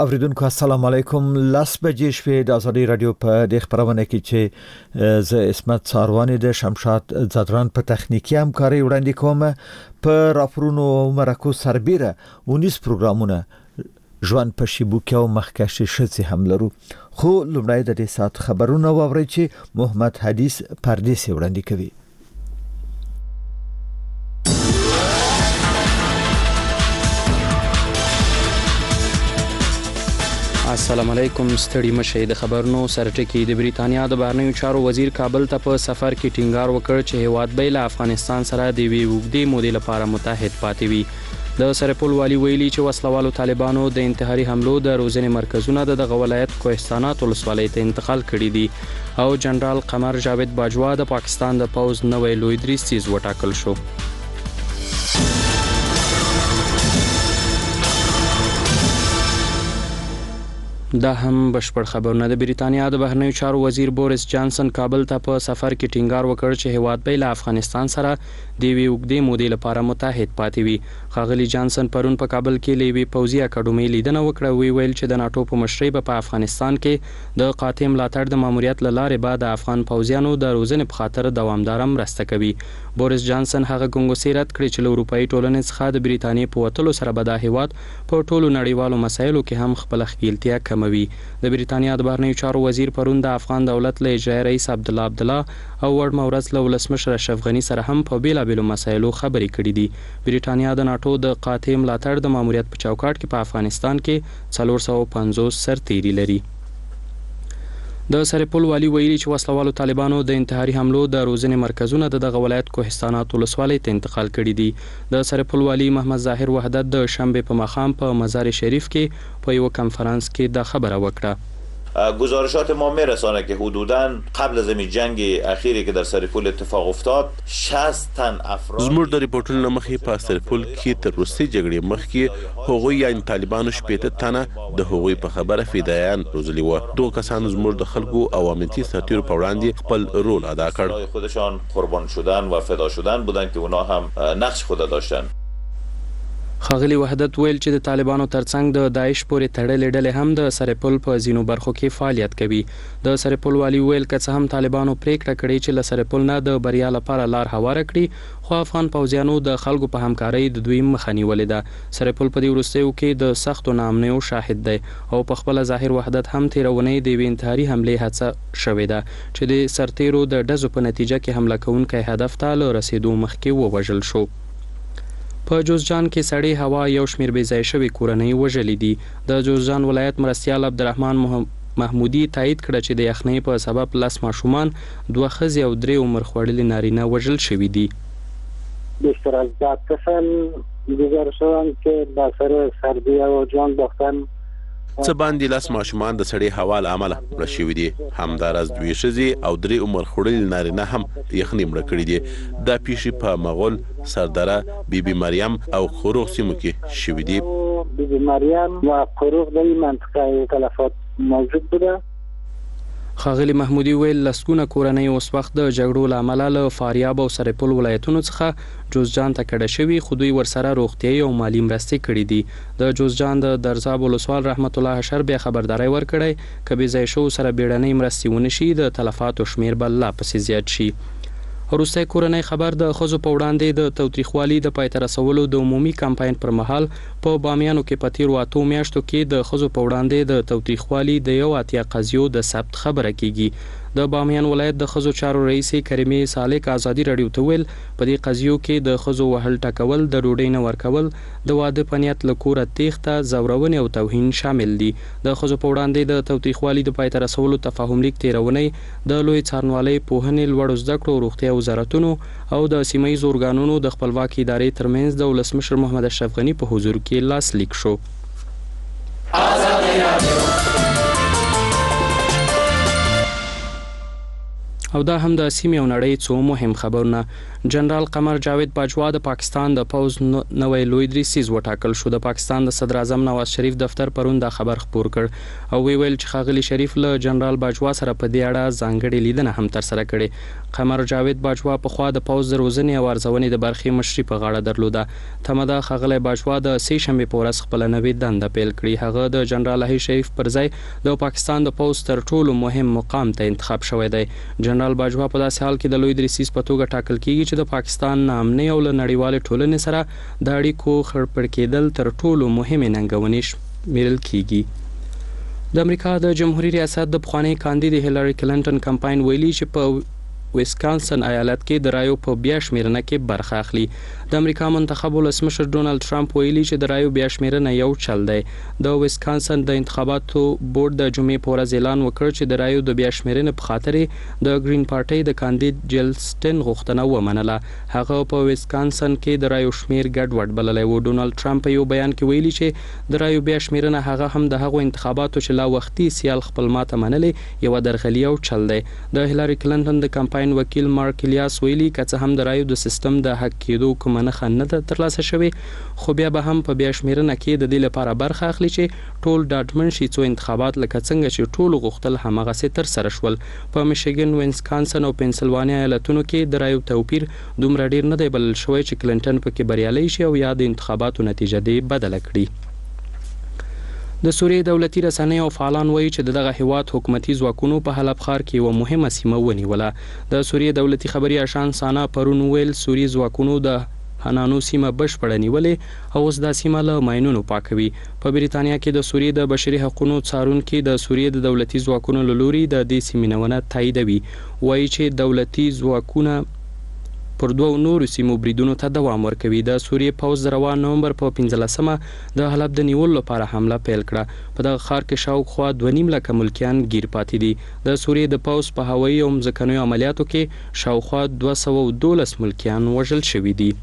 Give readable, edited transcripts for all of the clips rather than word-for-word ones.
اوریدونکو السلام علیکم. لاس بجې شپې د ازادي رادیو په د خبرونه کې چې ز اسمت ساروانی د شمشاد زدران په تخنیکی همکاري وړاندې کوم په راپورونو مرکو سربېره 19 پروګرامونه ژوند په شیبوکه او مخکښ شتي هم لرو. خو لومړی د دې سات خبرونه واوري چې محمد حدیث پردیسي وړاندې کوي. السلام علیکم. ستړي مشه د خبرونو سرټکی. د بریتانیا د بهرنیو چارو وزیر کابل ته په سفر کې ټینګار وکړ چې هیواد به له افغانستان سره د وګړي مودې لپاره متحد پاتې وي. د سرپل والی ویلي چې وسلوالو طالبانو د انتحاري حملو د روزنې مرکزونه د ولایت کوهستانات ولسوالۍ ته انتقال کړي دي او جنرال قمر جاوید باجوا د پاکستان د پوز نوې لوی دریځ وټاکل شو. دا هم بشپړ خبرونه. د بریتانیا د بهرنیو چارو وزیر بوریس جانسن کابل ته په سفر کې ټینګار وکړ چې هیواد به له افغانستان سره د وګړي مودې لپاره متحد پاتې وي. ښاغلي جانسن پرون په کابل کې لوی پوځي اکاډمي لیدنه وکړه. ویل چې د ناتو په مشرۍ په افغانستان کې د قاطع ملاتړ د ماموریت لاره بعد د افغان پوځیانو د روزنې په خاطر دوامدار مرسته کوي. بوریس جانسن هغه ګنګوسیرت کړی چې له اروپאי ټولنې څخه د بریتانیا په وټلو سره به د هیواد په ټولو نړیوالو مسایلو کې هم خپل خپلتیا کموي. د بریتانیا د بهرنیو چارو وزیر پرون د افغان دولت له اجرایي رئیس عبدالله او وړ مورز له ولسمشر اشرف غنی سره هم په بیلابېلو مسایلو خبرې کړې دي. بریتانیا د ناتو د قاطع ملاتړ د ماموریت په چوکاټ کې په افغانستان کې 450 سرتیري لري. د سرپل والی ویلي چې وسلوالو طالبانو د انتحاري حملو د روزنې مرکزونه د ولایت کوهستانات ولسوالۍ ته انتقال کړي دي. د سرپل والی محمد ظاهر وحدت د شنبه په ماښام په مزار شریف کې په یو کنفرانس کې د خبره وکړه. گزارشات ما میرسانه که حدوداً قبل از این جنگ اخیری که در سرپل اتفاق افتاد 60 تن افراد زموږ د ریپورتونو مخې په سرپل کې تر وروستۍ جګړې مخکې هغوی یعنی طالبانو 15 تنه د هغوی په خبره فدایان روزلي وو. دوه کسانو زموږ د خلکو او امنیتي سرتیرو په وړاندې خپل رول ادا کړ. خودشان قربان شدن و فدا شدن بودن که اونا هم نقش خود داشتن. ښاغلي وحدت ویل چې د طالبانو ترڅنګ د داعش پورې تړلې ډلې هم د سرپل په ځینو برخو کې فعالیت کوي. د سرپل والی ویل که څه هم طالبانو پریکړه کړې چې له سرپل نه د بریا لپاره لار هواره کړي خو افغان پوځیانو د خلکو په همکارۍ د دوی مخه نیولې ده. سرپل په دې وروستیو کې د سختو ناامنیو شاهد دی او په خپل ظاهر وحدت هم تیرونې د انتحاري حملې هڅه شوې ده چې د سرتیرو د ډزو په نتیجه کې حمله کوونکی هدف ته له رسیدو مخکې ووژل شو. په جوزجان کې سړې هوا یو شمېر بې ځای شوي کورنۍ وژلې دي. د جوزجان ولایت مرستیال عبدالرحمن محمودي تایید کړه چې د یخنۍ په سبب 10 ماشومان 2 ښځې او 3 عمر خوړلي نارینه وژل شوي دي. بیشتر از 10 کسان دیگر شدند که به اثر سردی و جان باختن. څه باندې 10 ماشومان د سړې هوا له امله مړه شوي دي. همداراز 2 ښځې او 3 عمر خوړلي نارینه هم یخنۍ مړه کړي دي. دا پیښې په مغول، سردره، بیبي مریم او قروغ سیمو کې شوي دي. بیبي مریم و قروغ د منطقه تلفات موجود بوده. ښاغلي محمودي ویل لسګونه کورنۍ اوس وخت د جګړو له امله له فاریاب او سرپل ولایتونو څخه جوزجان ته کډه شوي خو دوی ورسره روغتیایي او مالي مرستې کړي دي. د جوزجان د درزاب ولسوال رحمت الله حشر بیا خبرداری ورکړی که بې ځای شوو سره بیړنۍ مرستې ونه شي د تلفاتو شمېر به لا پسې زیات شي. وروستی کورنۍ خبر د ښځو په وړاندې د تاوتریخوالي د پای ته رسولو د عمومي کمپاین پر مهال په بامیانو کې په تیرو 8 میاشتو کې د ښځو په وړاندې د تاوتریخوالي د 80 قضیو د ثبت خبره کیږي. د بامیان ولایت د ښځو چارو رئیس کریمې سالک ازادي رادیو ته ویل په دې قضیو کې د ښځو وهل ټکول، د ډوډۍ نه ورکول، د واده په نیت له کوره تېښته، زورونې او توهین شامل دي. د ښځو په وړاندې د تاوتریخوالي د پای ته رسولو تفاهم لیک تیرونې د لوی څارنوالۍ، پوهنې، لوړو زده کړو، روغتیا وزارتونو او د سیمه ییزو ارګانونو د خپلواکۍ ادارې ترمنځ د ولسمشر محمد اشرف غني په حضور کې لاسلیک شو. او دا هم د سیمې او نړۍ څو مهم خبرونه. جنرال قمر جاوید باجوا د پاکستان د پوز نوې لوی دریسیز وټاکل شو. د پاکستان د صدر اعظم نواز شریف دفتر پرون دا خبر خپور کړ او ویل چې ښاغلي شریف له جنرال باجوا سره په دې اړه ځانګړې لیدنه هم تر سره کړې. قمر جاوید باجوا په خوا د پوز د روزنې او ارزونې د برخې مشري په غاړه درلوده. تمدا ښاغلي باجوا د سې شنبه په ورځ خپل نوې دنده پیل کړې. هغه د جنرال هی شریف پر ځای د پاکستان د پوز تر ټولو مهم مقام ته انتخاب شوی دی. جنرال باجوا په داسې حال کې د لوی دریسیز په توګه ټاکل کیږي چې د پاکستان امني او نړیوال ټولنې سره د اړیکو خړپړ کېدل تر ټولو مهمه ننګونې شمیرل کیږي. د امریکا د جمهوریت ریاست د پخوانی کاندید هیلری کلینټن کمپاین ویلي چې په ویسکانسن ایالت کې د رایو په بیا شمیرنه کې برخه اخلي. د امریکا منتخب ولسمشر ډونالد ټرمپ ویلي چې د رایو بیا شمیرنه یو چل دی. د ویسکانسن د انتخاباتو بورډ د جمعې په ورځ اعلان وکړ چې د رایو د بیا شمیرنې په خاطر د گرین پارټي د کاندید جیل سټن غوښتنه ومنله. هغه په ویسکانسن کې د رایو شمیر ګډوډ بللی و. ډونالد ټرمپ یو بیان کې ویلي چې د رایو بیا شمیرنه هغه هم د هغو انتخاباتو چې لا وختي سیال خپل ماته منلې یو درغلي او چل دی. د هیلری کلینټن د کمپاین وکیل مارک الیاس ویلي که څه هم د رایو د سیستم د حق کېدو کومه نښه نه ده ترلاسه شوې خو بیا به هم په بیا شمیرنه کې د دې لپاره برخه اخلي چې ټول ډاډمن شي څو انتخابات لکه څنګه چې ټولو غوښتل هماغسې ترسره شول. په میشیګن، وینسکانسن او پنسلوانیا ایالتونو کې د رایو توپیر دومره ډیر نه دی بلل شوی چې کلینټن پکې بریالی شي او یا د انتخاباتو نتیجه دې بدله کړي. د سوریې دولتي رسنۍ او فعالان وایي چې دغه هیواد حکومتي ځواکونو په حلب ښار کې یوه مهمه سیمه ونیوله. د سوریې دولتي خبري اشان سانا پرون ویل سوریې ځواکونو د هنانو سیمه بشپړه نیولې او اوس دا سیمه له ماینونو پاکوي. په بریتانیا کې د سوریې د بشري حقوقو څارونکي د سوریې د دولتي ځواکونو له لوري د دې سیمې نیونه تاییدوي. وایي چې دولتي ځواکونه پر دوه نورو سیمو بریدونو ته دوام ورکوي. د سوریې پوځ د روان نومبر په 15مه د حلب د نیولو لپاره حمله پیل کړه. په دغه ښار کې شاوخوا 2.5 لکه ملکیان گیر پاتې دي. د سوریې د پوځ په هوایي او ځمکنیو عملیاتو کې شاوخوا 212 ملکیان وژل شوي دي.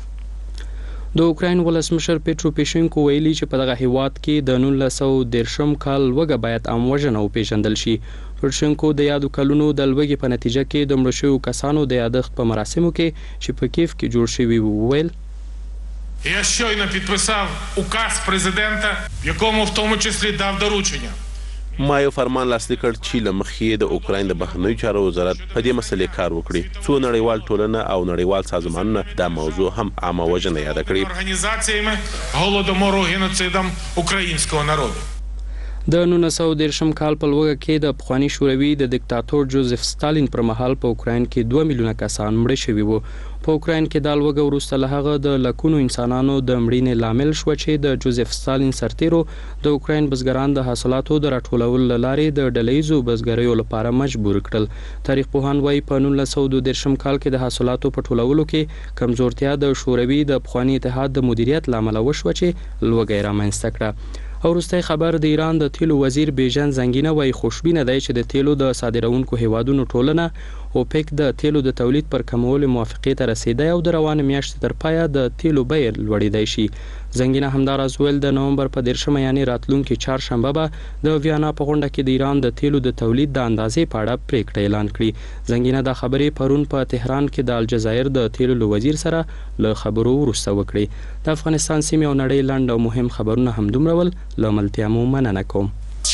د اوکراین ولسمشر پیټرو پیشینکو ویلي چې په دغه هیواد کې د 1913 کال لوږه باید عام وژنه وپیژندل شي. پیشینکو د یادو کلونو د لوږې په نتیجه کې د مړو شویو کسانو د یادښت په مراسمو کې چې په کیف کې جوړ شوي وویل Я щойно підписав указ президента, в якому в тому числі дав доручення. ما یو فرمان لاسلیک کړ چې له مخې د اوکراین د بهرنیو چارو وزارت په دې مسلې کار وکړي څو نړیوال ټولنه او نړیوال سازمانونه دا موضوع هم عامه وژنه یاد کړي. Організаціями голодомору, геноцидом українського народу. د 1913 کال په لوږه کې د پخوانی شوروي د دیکتاتور جوزف ستالین پر مهال په اوکراین کې 2 میلیونه کسان مړه شوي وو. په اوکراین کې د لوږه وروسته له هغه د لکونو انسانانو د مړینې لامل شو چې د جوزف ستالین سرتیرو د اوکراین بزګران د حاصلاتو د راټولولو لارې د ډلهیزو بزګریو لپاره مجبور کړل. تاریخ پوهان وایي په 1913 کال کې د حاصلاتو په ټولولو کې کمزورتیا د شوروي د پخوانی اتحاد د مدیریت لامل وشو چې لوږه رامنځته کړه. او وروستی خبر د ایران د تیلو وزیر بیژن زنګینه وایي خوشبینه دی چې د تیلو د صادرونکو هیوادونو ټولنه اوپک د تیلو د تولید پر کمولو موافقې ته رسیدای او د روانه میاشتې تر پایه د تیلو بیه لوړیدای شي. زنګینه همداراز ویل د نومبر په 13 یعنی راتلونکي چهارشنبه به د ویانا په غونډه کې د ایران د تیلو د تولید د اندازې په اړه پریکړه اعلان کړي. زنګینه دا خبرې پرون په تهران کې د الجزایر د تیلو وزیر سره له خبرو وروسته وکړي. د افغانستان سیمې او نړۍ لاند او مهم خبرونه هم دومره ول. له ملتیا مو مننه کوم.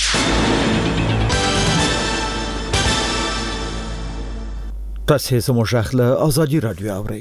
تاسو زموږ غږ له آزادي رادیو اورئ.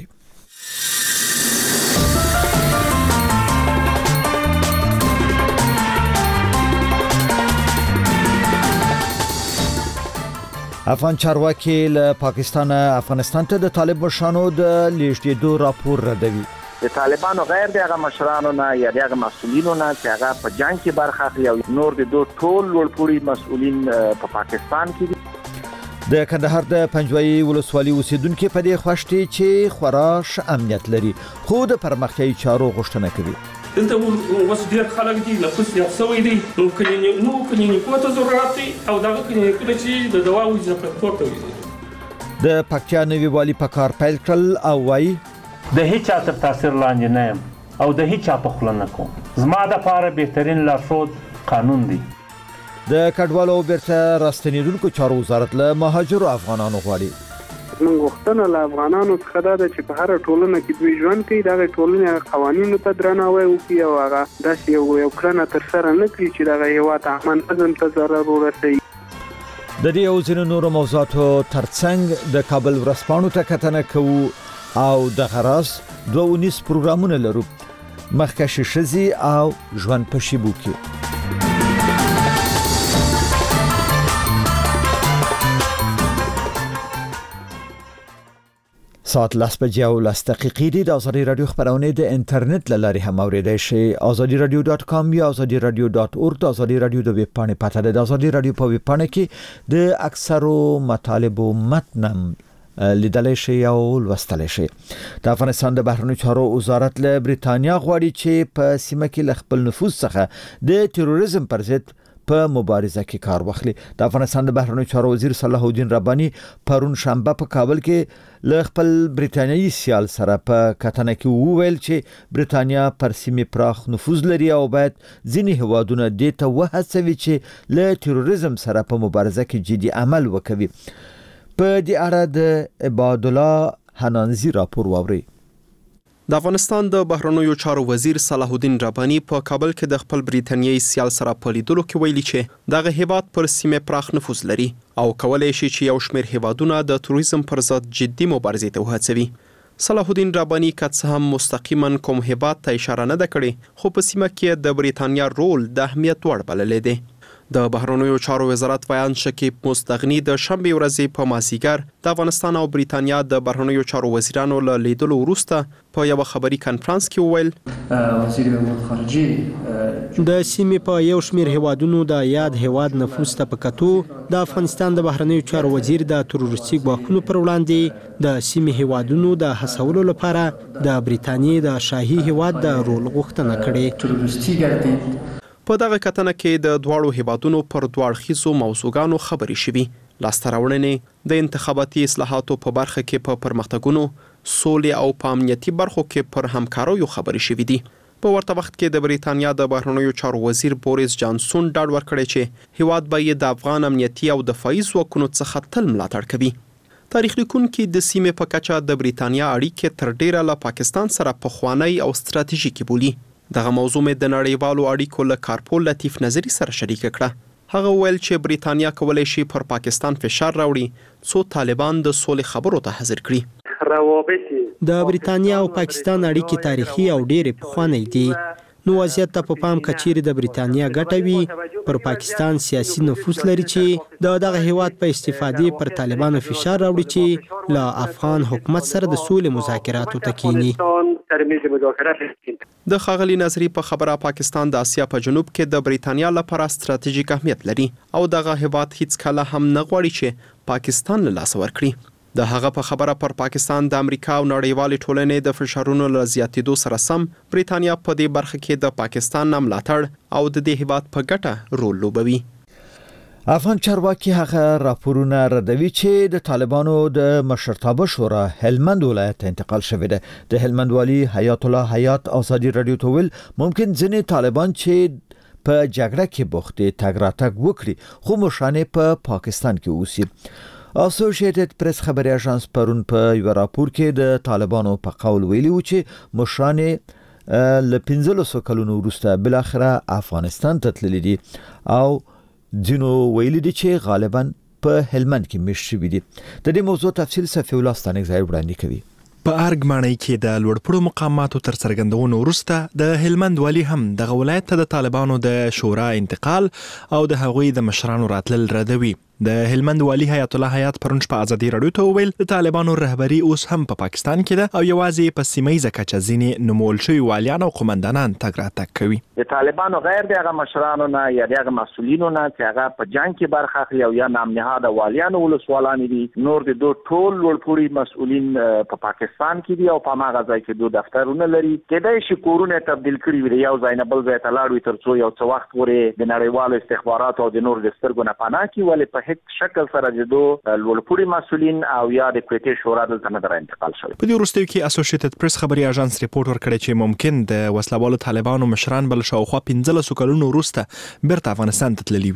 افغان چارواکي له پاکستان افغانستان ته د طالب مشرانو د لیږدېدو راپور ردوي. د طالبانو غیر دغه مشرانو نه یا دغه مسؤلینو نه چې هغه په جنگ کې برخه اخلي او نور د دوه ټول لوړپوړي مسؤلین په پاکستان کې دي. د کندهار د پنجوایي ولسوالۍ اوسیدونکو په دې خوښتي چې خورا امنیت لري خو د پرمختیايي چارو غوښتنه کوي. دلته اوس ډېر خلک دي لکه یو سوي دي نو کلینیکو ته ضرورت دی او دغه کلینیکونه چې د دوا وظیفه پورته وي. د پکتیا نوي والي په کار پیل کړل او وایي د هیڅ تر تاثیر لاندې نه یم او د هیڅ په خله نه کوم. زما د لپاره بهترین لارښود قانون دی. د کډوالو بیرته راستنیدونکو چارو وزارت له مهاجرو افغانانو غواړي موږ غوښتنه له افغانانو څخه دا ده چې په هر ټولنه کې دوی ژوند کوي، دغه ټولنې قوانینو ته درناوی وکړي او هغه داسې یو کړنه ترسره نه کړي چې دغه هېواد امن نظم ته ضرر ورسوي. د دې او ځینو نورو موضوعاتو ترڅنګ د کابل ورځپاڼو ته کتنه کوو او د غراس 2 پروګرامونه لرو، مخکښ شزي او ژوند په شیبو کې. ساعت 10:10 دي. د ازادي رادیو خبرونه د انټرنیټ لاري هم اوریدای شئ. azadiradio.com یا azadiradio.org د ازادي رادیو د ویب پاڼې پته ده. د ازادي رادیو په ویب پاڼه کې د اکثرو مطالبو متن لیدلای شئ او لوستلای شئ. د افغانستان د بهرنیو چارو وزارت له بریتانیا غواړي چې په سیمه کې خپل نفوذ څخه د تروریزم پر ضد په مبارزه کې کار واخلي. د افغانستان د بهرنیو چارو وزیر صلاح الدین رباني پرون شنبه په کابل کې له خپل بریتانیایي سیال سره په کتنه کې وویل چې بریتانیا پر سیمه پراخ نفوذ لري او باید ځینې هوادونه د ته وهڅوي چې له تروریزم سره په مبارزه کې جدي عمل وکړي. په دې اړه د عباد الله حنانزي راپور واوري. د افغانستان د بهرنیو چارو وزیر صلاح الدین رباني په کابل کې د خپل بریتانیایي سیال سره په لیدلو کې ویلي چې دغه هیواد پر سیمه پراخ نفوذ لري او کولای شي چې یو شمېر هیوادونه د تروریزم پر ضد جدي مبارزې ته وهڅوي. صلاح الدین رباني که څه هم مستقیما کوم هیواد ته اشاره نه ده کړې، خو په سیمه کې د بریتانیا رول د اهمیت وړ بللی دی. د بهرنیو چارو وزارت بیان شکیب مستغنی د شنبه ورځې په مازیګر د افغانستان او بریتانیا د بهرنیو چارو وزیرانو له لیدلو وروسته په یو خبري کانفرنس کې وویل وزیر امور خارجي د سیمې په یو شمېر هیوادونو د یاد هیواد نفوذ ته په کتو د افغانستان د بهرنیو چارو وزیر د تروریستي ګواښونو پر وړاندې د سیمې هیوادونو د هڅولو لپاره د بریتانیې د شاهي هیواد د رول غوښتنه کړې. تروریستي ګردید په دغه کتنه کې د دواړو هیوادونو پر دواړخیزو موضوعګانو خبرې شوي. لاسته راوړنې د انتخاباتي اصلاحاتو په برخه کې په پرمختګونو، سولې او په امنیتي برخو کې پر همکاریو خبرې شوي دي. په ورته وخت کې د بریتانیا د بهرنیو چارو وزیر بوریس جانسون ډاډ ورکړی چې هیواد به یې د افغان امنیتي او دفاعي ځواکونو څخه تل ملاتړ کوي. تاریخ لیکونکي د سیمې په کچه د بریتانیا اړیکې تر ډیره له پاکستان سره پخوانی او ستراتیژیکي بولي. دغه موضوع مې د نړیوالو اړیکو له کارپول لطیف نظری سره شریک کړه. هغه ویل چې بریتانیا کولای شي پر پاکستان فشار راوړي څو طالبان د سولې خبرو ته حاضر کړي. د بریتانیا او پاکستان اړیکې تاریخي او ډېرې پخوانۍ دي. نو وضعیت ته په پام کچيري د بریتانیا ګټه وي، پر پاکستان سیاسي نفوذ لري چې دغه هیواد په استفادې پر طالبانو فشار راوړي چې له افغان حکومت سره د سولې مذاکراتو ته کینی. د ښاغلي نظری په خبره پاکستان د اسیا په جنوب کې د بریتانیا لپاره ستراتیژیک اهمیت لري او دغه هیواد هیڅ کله هم نه غواړي چې پاکستان له لاسه ورکړي. د هغه په خبره پر پاکستان د امریکا او نړیوالې ټولنې د فشارونو له زیاتېدو سره سم بریتانیا په دې برخه کې د پاکستان نه ملاتړ او د دې هیواد په ګټه رول لوبوي. افغان چارواکي هغه راپورونه ردوي چې د طالبانو د مشرتابه شورا هلمند ولایت ته انتقال شوی دی. د هلمند والی حیات الله حیات ازادي رادیو ته ویل ممکن ځینې طالبان چې په جګړه کې بوخت دي تګ راتګ وکړي خو مشانه په پاکستان کې اوسي. اسوسییټډ پریس خبري اژانس پرون په یو راپور کې د طالبانو په قول ویلي و چې مشانه ل 15 کلونو وروسته بل اخره افغانستان ته تللی دي او ځینو ویلي دي چې غالبا په هلمند کې مشري دي. د دې موضوع تفصیل صفي الله ستانک ځای وړاندې کوي. په ارګمانۍ کې د لوړپوړو مقاماتو تر څرګندونو وروسته د هلمند والی هم د ولایت ته د طالبانو د شورا انتقال او د هغوی د مشرانو راتلل ردوي. د هلمند والی حیات الله حیات پرون په ازادي رادیو ته ویل د طالبانو رهبری اوس هم په پاکستان کې ده او یوازې په سیمه کچه ځینې نومول شوي والیان او قومندانان تګ راتګ کوي. د طالبانو غیر دغه مشرانو نه یا دغه مسؤلینو نه چې هغه په جنگ کې برخه اخلي او یا نام نهاده والیان ولسوالان دي، نور د دوه ټول لوړپوړي مسؤلین په پاکستان کې دي او په هغه ځای کې دوه دفترونه لري. کېدای شي کورونه تبدیل کړي وي یو ځای نه بل ځای ته لاړ وي ترڅو یو څه وخت پورې د نړیوالو استخباراتو او د نور د سترګو نه پناه کړي، ولې په هیڅ شکل سره د لوړپوړي مسؤلین او یا د کویټې شورا دلته نه در انتقال شوی. په دې وروستیو کې اسوسییټډ پریس خبري اژانس ریپورت ورکړی چې ممکن د وسلوالو طالبانو مشران بل شاوخوا 15 کلونو وروسته بیرته افغانستان ته تللی وي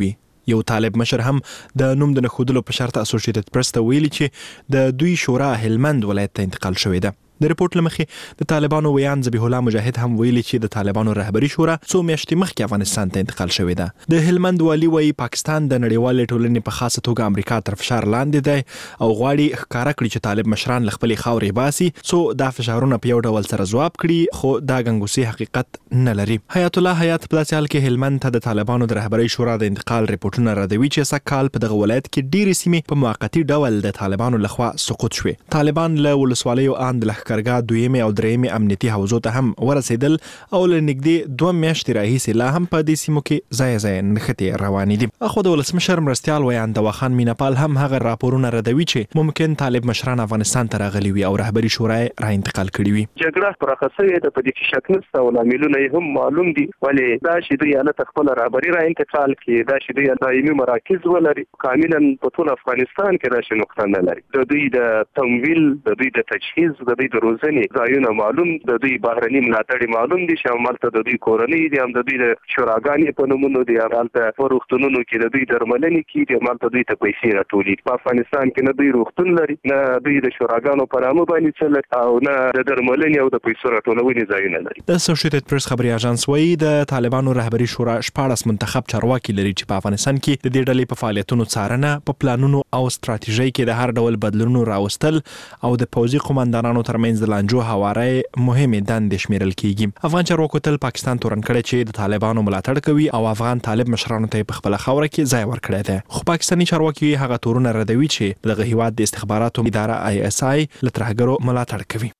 یو طالب مشر هم د نوم د نخودلو په شرط اسوسییټډ پریس ته ویلي چې د دوی شورا هلمند ولایت ته انتقال شوې ده. د ریپورت لمخې د طالبانو ویان ذبیح الله مجاهد هم ویلي چې د طالبانو رهبری شورا څو میاشتې مخکې افغانستان ته انتقال شوې ده. د هلمند والی وایي پاکستان د نړیوالې ټولنې په خاصه توګه امریکا تر فشار لاندې دی او غواړي ښکارا کړي چې طالب مشران له خپلې خاورې باسي څو دا فشارونه په یو ډول سره ځواب کړي، خو دا ګنګوسي حقیقت نه لري. حیات الله حیات په داسې حال کې هلمند ته د طالبانو د رهبری شورا د انتقال ریپورتونه ردوي چې سږ په دغه ولایت کې ډېرې سیمې په موقتي ډول د طالبانو لخوا سقوط شوې. طالبان له ولسوالیو ان د لښکرګاه دویمې او درېمې امنیتي حوزو ته هم ورسېدل او له نږدې 2 میاشتې راهیسې لا هم په دې سیمو کې ځای ځای نښتې روانې دي. اخو د ولسمشر مرستیال ویان دواخان میناپال هم هغه راپورونه ردوي چې ممکن طالب مشران افغانستان ته راغلي وي او رهبری شورا را انتقال کړي وي. جګړه پراخه شوې ده، په دې کې شک نشته او لاملونه یې هم معلوم دي، ولې دا چې دوی حالت خپل رهبری را انتقال کړي، دا چې دوی دایمي مراکز ولري، کاملا په ټول افغانستان کې راشي نقطه نه لري. د دوی د تمویل، د دوی د تجهیز، د دوی د روزنې ځایونه معلوم، د دوی بهرني ملاتړ معلوم دي چې عملته د دوی کورنۍ دي، هم د دوی د شوراګانې په نومونو دي، عملته په روغتونونو کې د دوی درملنې کیږي، عملته دوی ته پیسې راټولي. په افغانستان کې نه دوی روغتون لري، نه دوی د شوراګانو په نامه باندې څه او نه د درملنې او د پیسو راټولونې ځایونه لري. د اسوسییټډ پریس خبري اژانس وایي د طالبانو رهبری شورا 14 منتخب چارواکي لري چې په افغانستان کې د دې ډلې په فعالیتونو څارنه، په پلانونو او ستراتیژۍ کې د هر ډول بدلونونو راوستل او د پوځي قوماندانانو ترمنځ د لانجو هواري مهمه دندې شمیرل کیږي. افغان چارواکو تل پاکستان تورن کړی چې د طالبانو ملاتړ کوي او افغان طالب مشرانو ته په خپل خوره کې ځای ورکړی دی. خو پاکستاني چارواکي هغه تورونه ردوي چې دغه هیواد د استخباراتو اداره ISI لترهګرو ملاتړ کوي.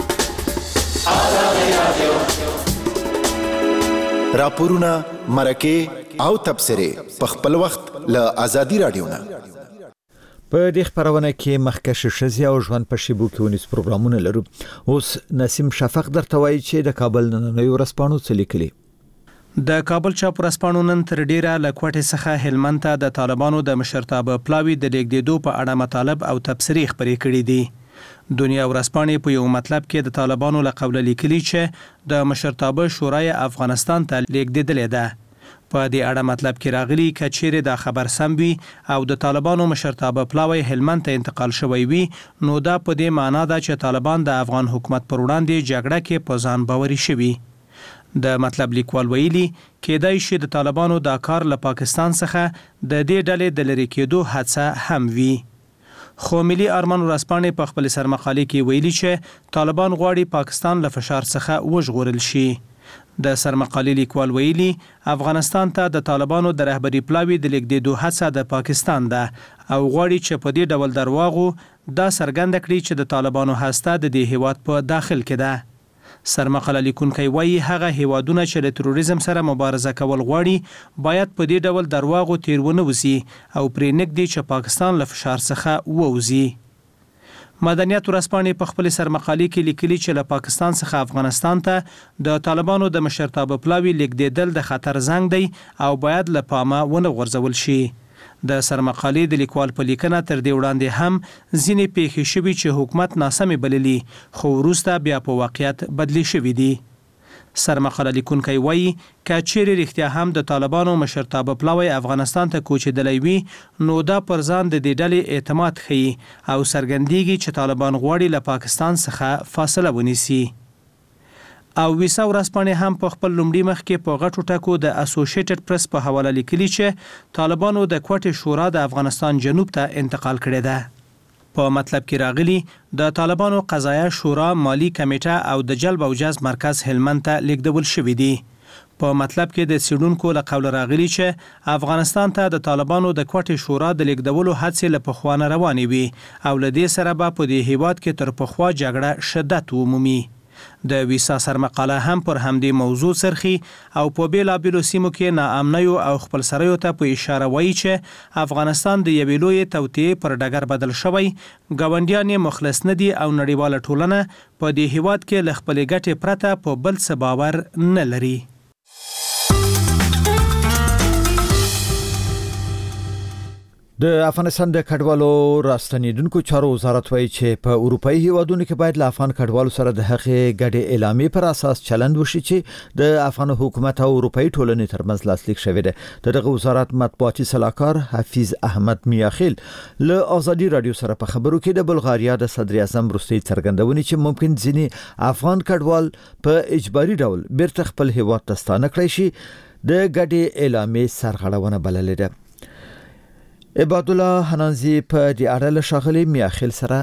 راپورونه، مرکه او تبصره په خپل وخت له ازادي رادیو نه. په دې خبرونه کې مخکښ شزي او ژوند په شیبو کې ونیس پروګرامونه لرو. اوس نسیم شفق درته وایي چې د کابل نننۍ ورځپاڼو څه لیکلي. د کابل چاپ ورځپاڼو نن تر ډیره له کوټې څخه هلمند ته د طالبانو د مشرتابه پلاوي د لیږدېدو په اړه مطالب او تبصرې خپرې کړي دي. دنیا ورځپاڼې په یو مطلب کې د طالبانو له قوله لیکلي چې د مشرتابه شورای افغانستان ته لیږدېدلې ده. په دې اړه مطلب کې راغلي کچېره دا خبر سم وي او د طالبانو مشرتابه پلاوی هلمند ته انتقال شوی وي، نو دا په دې معنی ده چې طالبان د افغان حکومت پر وړاندې جګړه کې په ځان باوري شوي. د مطلب لیکوال ویلي کېدای شي د طالبانو دا کار له پاکستان څخه د دې ډلې د لری کېدو هڅه هم وي. خو ملي ارمان ورځپاڼې په خپل سرمقالې کې ویلي چې طالبان غواړي پاکستان له فشار څخه وژغورل شي. د سرمقالې لیکوال ویلي افغانستان ته د طالبانو د رهبری پلاوی د لیږدېدو هڅه د پاکستان ده او غواړي چې په دې ډول درواغو دا څرګنده کړي چې د طالبانو هسته د دې هیواد په داخل کې ده. سرمقاله لیکونکی وایي هغه هیوادونه چې له تروریزم سره مبارزه کول غواړي باید په دې ډول درواغو تیر ونه وسی او پرې نږدې چې پاکستان له فشار څخه ووځي. مدنیت ورځپاڼې په خپل سرمقالې کې لیکلي چې له پاکستان څخه افغانستان ته د طالبانو د مشرتابه پلاوی لیږدېدل د خطر زنګ دی او باید له پامه ونه غورځول شي. د سرمقالې د لیکوال په لیکنه تر دې وړاندې هم ځینې پیښې شوي چې حکومت ناسمې بللي، خو وروسته بیا په واقعیت بدلی شوي دي. سرمقاله لیکونکی وایي که چیرې رښتیا هم د طالبانو مشرتابه پلاوی افغانستان ته کوچېدلی وي، نو دا پر ځان د دې ډلې اعتماد ښیي او څرګندېږي چې طالبان غواړي له پاکستان څخه فاصله ونیسي. او ویسا ورځپاڼې هم په خپل لومړي مخ کې په غټو ټکو د اسوسییټډ پریس په حواله لیکلي چې طالبانو د کوټې شورا د افغانستان جنوب ته انتقال کړی ده. په مطلب کې راغلي د طالبانو قضایه شورا مالی کمیټه او د جلب او جذب مرکز هلمند ته لیږدول شوی دی. په مطلب کې د سیډونکو له قوله راغلي چې افغانستان ته د طالبانو د کوټې شورا د لیږدولو هڅې له پخوا نه روانې وي او له دې سره به په دې هیواد کې تر پخوا جګړه شدت ومومي. د ویسا سرمقاله هم پر همدې موضوع سرخي او په بیلابیلو سیمو کې ناامنیو او خپلسریو ته په اشاره وایي چې افغانستان د یوې لویې توطئې پر ډګر بدل شوی، ګاونډیان یې مخلص نه دي او نړیواله ټولنه په دې هیواد کې له خپلې ګټې پرته په بل څه باور نه لري. د افغانستان د کډوالو راستنیدونکو چارو وزارت وایي چې په اروپאי هیوادونو کې باید له افغان کډوالو سره د هغې ګډې اعلامیې پر اساس چلند وشي چې د افغان حکومت او اروپאי ټولنې ترمنځ لاسلیک شوی دی. دغه وزارت مطبوعاتي صلاحکار حفیظ احمد میاخیل له ازادي رادیو سره په خبرو کې د بلغاریا د صدر اعظم وروستي څرګندونې چې ممکن ځینې افغان کډوال په اجباري ډول بیرته خپل هیواد ته ستانه کړی شي د ګډې اعلامیې سرغړونه بللې ده. عباد الله حنانزی په دې اړه له ښاغلي میاخیل سره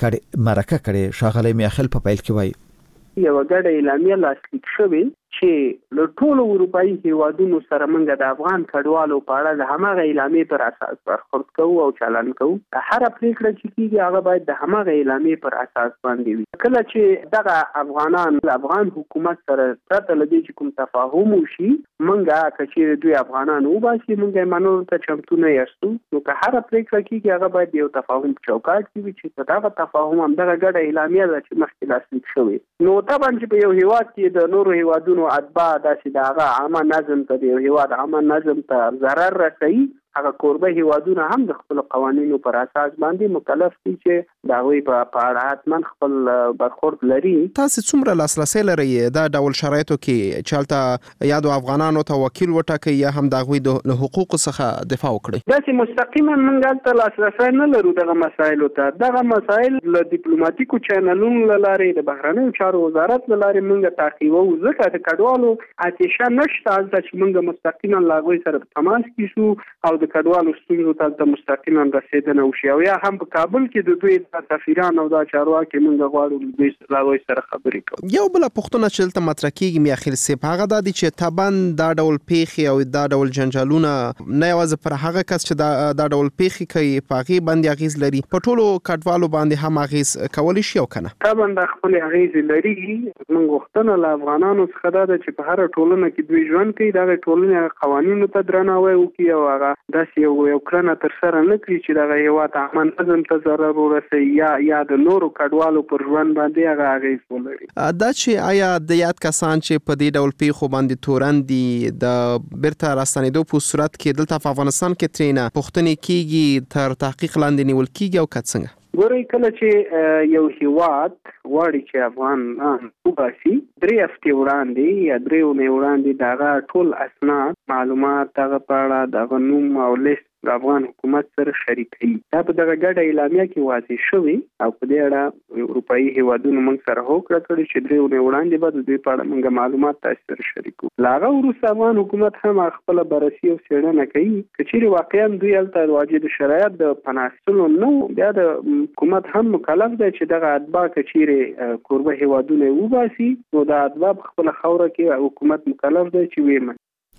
مرکه کړې. ښاغلي میاخیل په پیل کې وایي یو ګډه اعلامیه لاسلیک شوې چې له ټولو اروپאי هیوادونو سره موږ د افغان کډوالو په اړه د همغه اعلامیې پر اساس برخورد کوو او چلن کوو. هر پریکړه چې کیږي هغه باید د همغه اعلامیې پر اساس باندې وي. کله چې دغه افغانان افغان حکومت سره پرته له دې چې کوم تفاهم وشي موږ کچې دوی افغانان وباسي موږ منلو ته چمتو نه یاستو. نو که هر پریکړه کیږي هغه باید یو تفاهم چوکاټ کې وي چې په دغه تفاهم هم دغه ګډه اعلامیه ده چې مخکې لاسلیک شوې. نو طبعا چې په یو هیواد کې د نورو هیوادونو اتباع داسې د هغه عامه نظم ته د یو هیواد عامه نظم ته ضرر رسوي هغه کوربه هیوادونه هم د خپل قوانینو پر اساس باندې مکلف دي چې د هغوی په اړه حتما خپل برخورد لري. تاسو څومره لاسرسی لرئ دا ډول شرایطو کې چالته یا د افغانانو ته وکیل وټاکئ یا هم د هغوی د حقوقو څخه دفاع وکړئ؟ داسې مستقیما موږ ته لاسرسی نه لرو دغه مسایلو ته. دغه مسایل له ډیپلوماټیکو چینلونو له لارې د بهرنیو چارو وزارت له لارې موږ تعقیبوو ځکه د کډوالو اتشه نشته هلته چې موږ مستقیما له هغوی سره په تماس کې شو او د کډوالو ستونزو ته مستقیما رسیدنه وشي او یا هم په کابل کې د دوی د سفیران او د چارواکي موږ غواړو دوی سره خبرې کوو. یو بل پوښتنه چې دلته مطرح کیږي میاخیل صاحب هغه دا دي چې طبعا دا ډول پیښې او دا ډول جنجالونه نه یوازې پر هغه کس چې دا ډول پیښې کوي په هغې باندې اغیز لري په ټولو کډوالو باندې هم اغیز کولی شي او کنه طبعا د خپل اغیز لري. موږ غوښتنه له افغانانو څخه دا ده چې په هر ټولنه کې دوی ژوند کوي دغه ټولنې قوانینو ته درناوی وکړي او هغه داسې یو کړنه تر سره نه کړي چې دغه هیواد عامه نظم ته ضرر ورسوي یا د نورو کډوالو پر ژوند باندې هغه اغیز ولري. دا چې آیا د یاد کسان چې په دې ډول پیښو باندې تورن دي د بیرته راستنېدو په صورت کې دلته په افغانستان کې ترېنه پوښتنې کیږي تر تحقیق لاندې نیول کیږي او که څنګه؟ ګورئ کله چې یو هیواد غواړي چې افغانان وباسي 3 هفتې وړاندې یا 3 اونۍ وړاندې دغه ټول اسناد معلومات دغه په اړه دغه نوم او لیست د افغان حکومت سره شریکوي. دا په دغه ګډه اعلامیه کې واضح شوی او په دې اړه اروپאי هیوادونو موږ سره هوکړه کړې چې 3 اونۍ وړاندې به د دوی په اړه موږ معلومات تاسو سره شریکو. له هغه وروسته افغان حکومت هم خپل بررسي او څېړنه کوي که چیرې واقعا دوی هلته واجد شرایط د پناه اخیستلو نه بیا د حکومت هم مکلف دی چې دغه اتباع که چیرې کوربه هیوادونه وباسي نو د اتباع په خپله خاوره کې حکومت مکلف دی چې ویې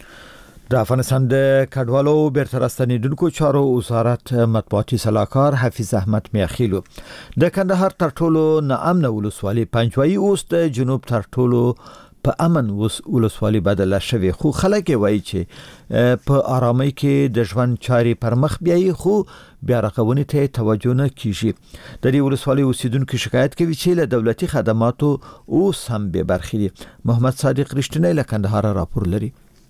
د افغانستان د کډوالو بیرته راستنیدونکو چارو وزارت مطبوعاتي صلاحکار حفیظ احمد میاخیلو د کندهار تر ټولو ناامنه ولسوالي پنجوایي اوس د جنوب تر ټولو په امن ولسوالي بدله شوې خو خلک وایي چې په آرامۍ کې د ژوند چاري پر مخ بیایي خو بیا رغونې ته توجه نه کیږي. د دې ولسوالي اوسیدونکو شکایت کوي چې له دولتي خدماتو اوس هم بې برخې دي. محمد صادق رښتینی له کندهار راپور لري.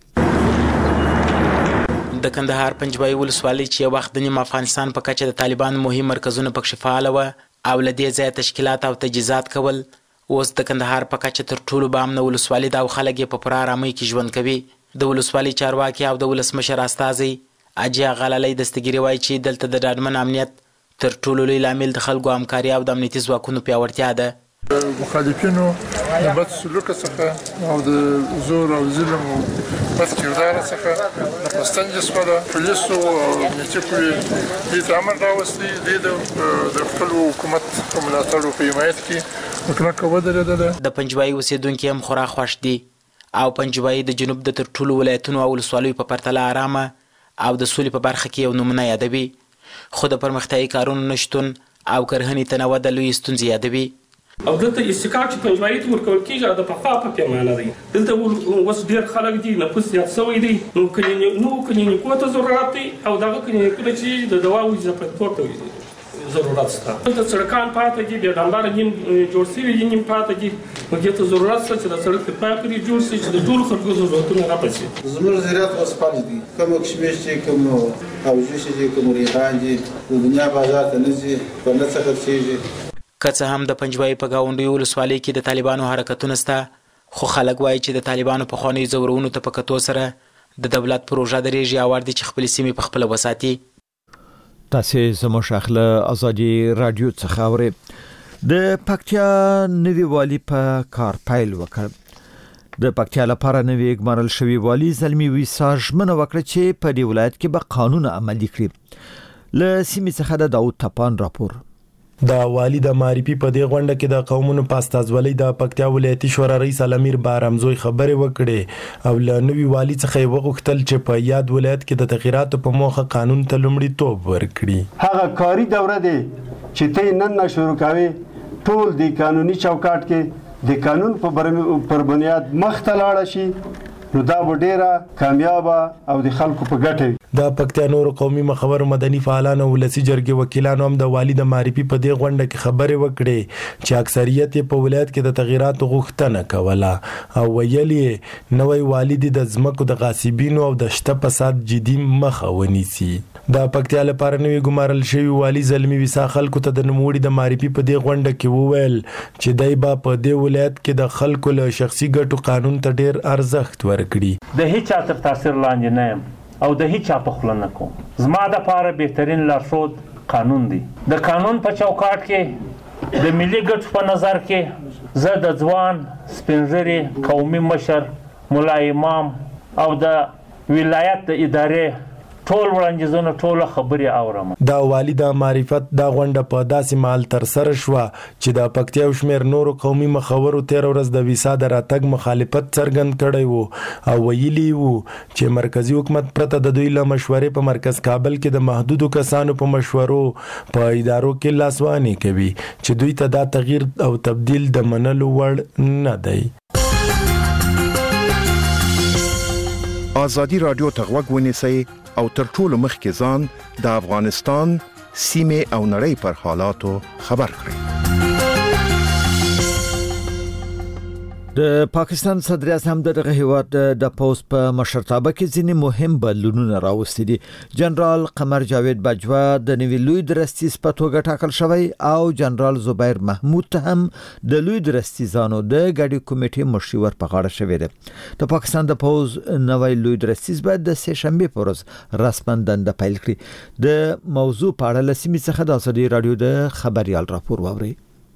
د کندهار پنجوایي ولسوالي چې وخت د نیم افغانستان په کچه د طالبان مهم مرکزونه پکښې فعال و او له دې ځایه تشکیلات او تجهیزات کول اوس د کندهار په کچه تر ټولو به امنه ولسوالي ده او خلک یې په پوره ارامۍ کې ژوند کوي. د ولسوالي چارواکي او د ولسمشر استازی اجي غلالی دستګیري وایي چې دلته د ډاډمن امنیت تر ټولو لوی لامل د خلکو همکاري او د امنیتي ځواکونو پیاوړتیا ده. مخالفینو د بد سلوک څخه او د زور او ظلم او بد کردار څخه د پستنج څخه پولیسو او امنیتي پولیسو دې امر راوستي د خپل حکومت په ملاتړ او په حمایت کې کلکه ودرېدله. د پنجوایي اوسیدونکي هم خورا خوښ دي او پنجوایي د جنوب د تر ټولو ولایتونو او ولسوالیو په پرتله ارامه او د سولې په برخه کې یو نمونه یادوي خو د پرمختیایي کارونو نشتون او کرهنې تنوع د لویې ستونزې یادوي. او دلته استحقاق چې پنجوایي ته ورکول کېږي د پخوا په پیمانه دی. دلته اوس ډېر خلک دي نفوس زیات شوی دی نو کلینیکو ته ضرورت دی او دغه کلینیکونه چې د دواو اضافه تور ته ضرورت شته. د سړکان پاتې دي، د ډمبر نیم جوړ شوي دي، نیم پاتې دي. نو دې ته ضرورت شته چې د سړک د پاک لري جوړ شي چې د ټولو خلکو ضرورتونه راپسي. زموږ زراعت اوس فعال دي. کوم کشمش چې کوم او جوش چې کوم ریحان دي د دنیا بازار ته نه ځي، په نه څه خرڅېږي. که څه هم د پنجوایي په ګاونډیو ولسوالۍ کې د طالبانو حرکتونه شته، خو خلک وایي چې د طالبانو پخوانیو ځورونو ته په کتو سره د دولت پروژه درېږي او اړ دي چې خپلې سیمې په خپله وساتي. تاسې زموږ اخله ازادي رادیو څخه اورئ. د پکتیا نوي والي په کار پیل وکړ. د پکتیا لپاره نوي ګمارل شوي والي زلمي ویسا ژمنه وکړه چې په دې ولایت کې به قانون عملي کړي. له سیمې څخه د داود تپان راپور. د والی د معرفي په دې غونډه کې د قومونو په استازولۍ د پکتیا ولایتي شورا رئیس علامیر بارمزوی خبرې وکړې او له نوي والی څخه یې وغوښتل چې په یاد ولایت کې د تغییراتو په موخه قانون ته لومړیتوب ورکړي. هغه کاری دوره دی چې ته نن نه شروع کوي، ټول د قانوني چوکاټ کې د قانون پر بنیاد مخ ته لاړ شي، نو دا به ډیره کامیابه او د خلکو په ګټه وي. د پکتیا نور قومي مخور مدني فعالان او ولسی جرګې وکیلانو هم د والی د معرفي په دې غونډه کې خبرې وکړې چې اکثریت په ولایت کې د تغییراتو غوښتنه کوله او ویلي نوې والی د ځمکو د غاصبینو او د شته فساد جدي مخه ونیسي. د پکتیا لپاره نوې ګمارل شوی والی زلمی ویسا خلکو ته د نوموړي د معرفي په دې غونډه کې وویل چې دای با په دې ولایت کې د خلکو له شخصي ګټو قانون ته ډیر ارزښت ورکړي. د هیڅ تر تاثیر لاندې نه یم او د هیڅ په خوله نه کوم. زما دپاره بهترین لارښود قانون دی. د قانون په چوکاټ کې د ملي ګټو په نظر کې زه د ځوان سپینږیري قومي مشر ملا امام او د ولایت د ادارې ټول وړاندیزونه ټول خبرې اورم. دا والی د معرفت دا غونډه په داسې مال تر سره شو چې د پکتیا شمیر نورو قومي مخورو 13 ورځ د ویسا د راتګ مخالفت څرګند کړی وو او ویلي وو چې مرکزی حکومت پرته د دوی له مشورې په مرکز کابل کې د محدودو کسانو په مشورو په ادارو کې لاسواني کوي چې دوی ته دا تغییر او تبديل د منلو وړ نه دی. ازادي رادیو ته غوږ ونیسئ او تر ټولو مخکې ځان د افغانستان سیمې او نړۍ پر حالاتو خبر کړئ. د پاکستان صدر اعظم دغه هیواد د پوز په مشرتابه کې ځینې مهم بدلونونه راوستي دي. جنرال قمر جاوید باجوا د نوي لوی درستیز په توګه ټاکل شوی او جنرال زبیر محمود ته هم د لوی درستیزانو د ګډي کمیټې مشري ور په غاړه شوی دی. د پاکستان د پوز نوی لوی درستیز بعد د سه شنبه پر ورځ رسماً دنده پیل کړي. د موضوع په اړه لسمي څخه د ازادي رادیو د خبريال راپور واوري.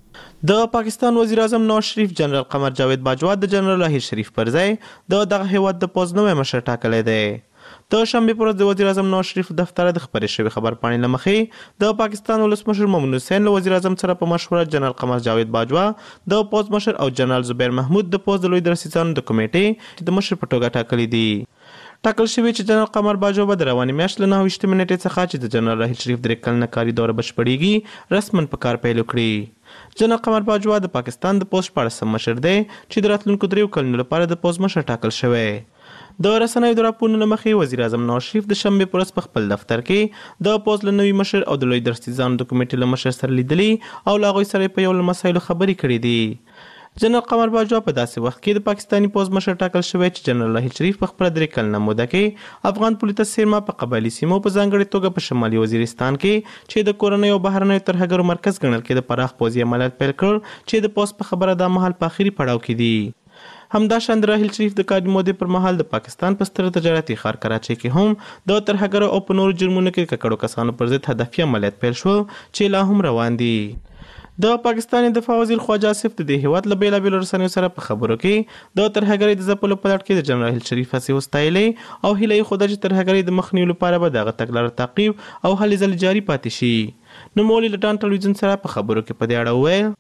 د پاکستان وزیر اعظم نواز شریف جنرال قمر جاوید باجوا د جنرال احیر شریف پر ځای دغه هیواد د پوز نوې مشر ټاکلی دی. د شنبه پر ورځ د وزیر اعظم نواز شریف دفتر د خبرې شوی خبر پاڼې لمخې د پاکستان ولسمشر ممنون حسین له وزیر اعظم سره په مشوره جنرال قمر جاوید باجوا د پوز مشر او جنرال زبیر محمود د پوز د لوی درستیزانو د کمیټې د مشر په توګه ټاکلي دي. ټاکل شوی چې جنرال قمر باجوا به د روانې میاشتې له 9 نیټې څخه چې د جنرال احیر شریف د کلنه کاري دوره بشپړیږي رسماً په کار پیل وکړي. جنرال قمر باجوا د پاکستان د پوز 14 مشر دی چې د راتلونکو 3 کلونو لپاره د پوز مشر ټاکل شوی. د رسنیو د راپورونو مخې وزیر اعظم نواز شریف د شنبه پر ورځ په خپل دفتر کې د پوز له نوي مشر او د لوی درستیزانو د کمیټې له مشر سره لیدلي او له هغوی سره په یو له مسایلو خبرې کړې دي. جنرال قمر باجوا په داسې وخت کې د پاکستاني پوز مشر ټاکل شوی چې جنرال احیر شریف په خپل 3 کلنه موده کې افغان پولیس سیمه په قبایلی سیمو په ځانګړي توګه په شمالي وزیرستان کې چې د کورنۍ او بهرنیو ترهګرو مرکز ګڼل کې د پراخ پوځي عملیات پیل کړل چې د پوز په خبره د مهال په اخري پړاو کې دي. همداشان احیر شریف د کاري مودې پر مهال د پاکستان په ستر تجارتي ښار کراچۍ کې هم د ترهګرو او په نورو جرمونو کې ککړو کسانو پر ضد هدفي عملیات پیل شو چې لا هم روان دي. د پاکستان دفاع وزیر خواجه آصف د هیواد له بیلابیلو رسنیو سره په خبرو کې د ترهګرۍ د ځپلو په لړ کې د جنرال احیر شریف هڅې وستایلې او هیله یې خوده چې ترهګرۍ د مخنیوي لپاره به دغه تګلاره تعقیب او هلې ځلې جاري پاتې شي. نوموړي له ډان ټلویزیون سره په خبرو کې په دې اړه وویل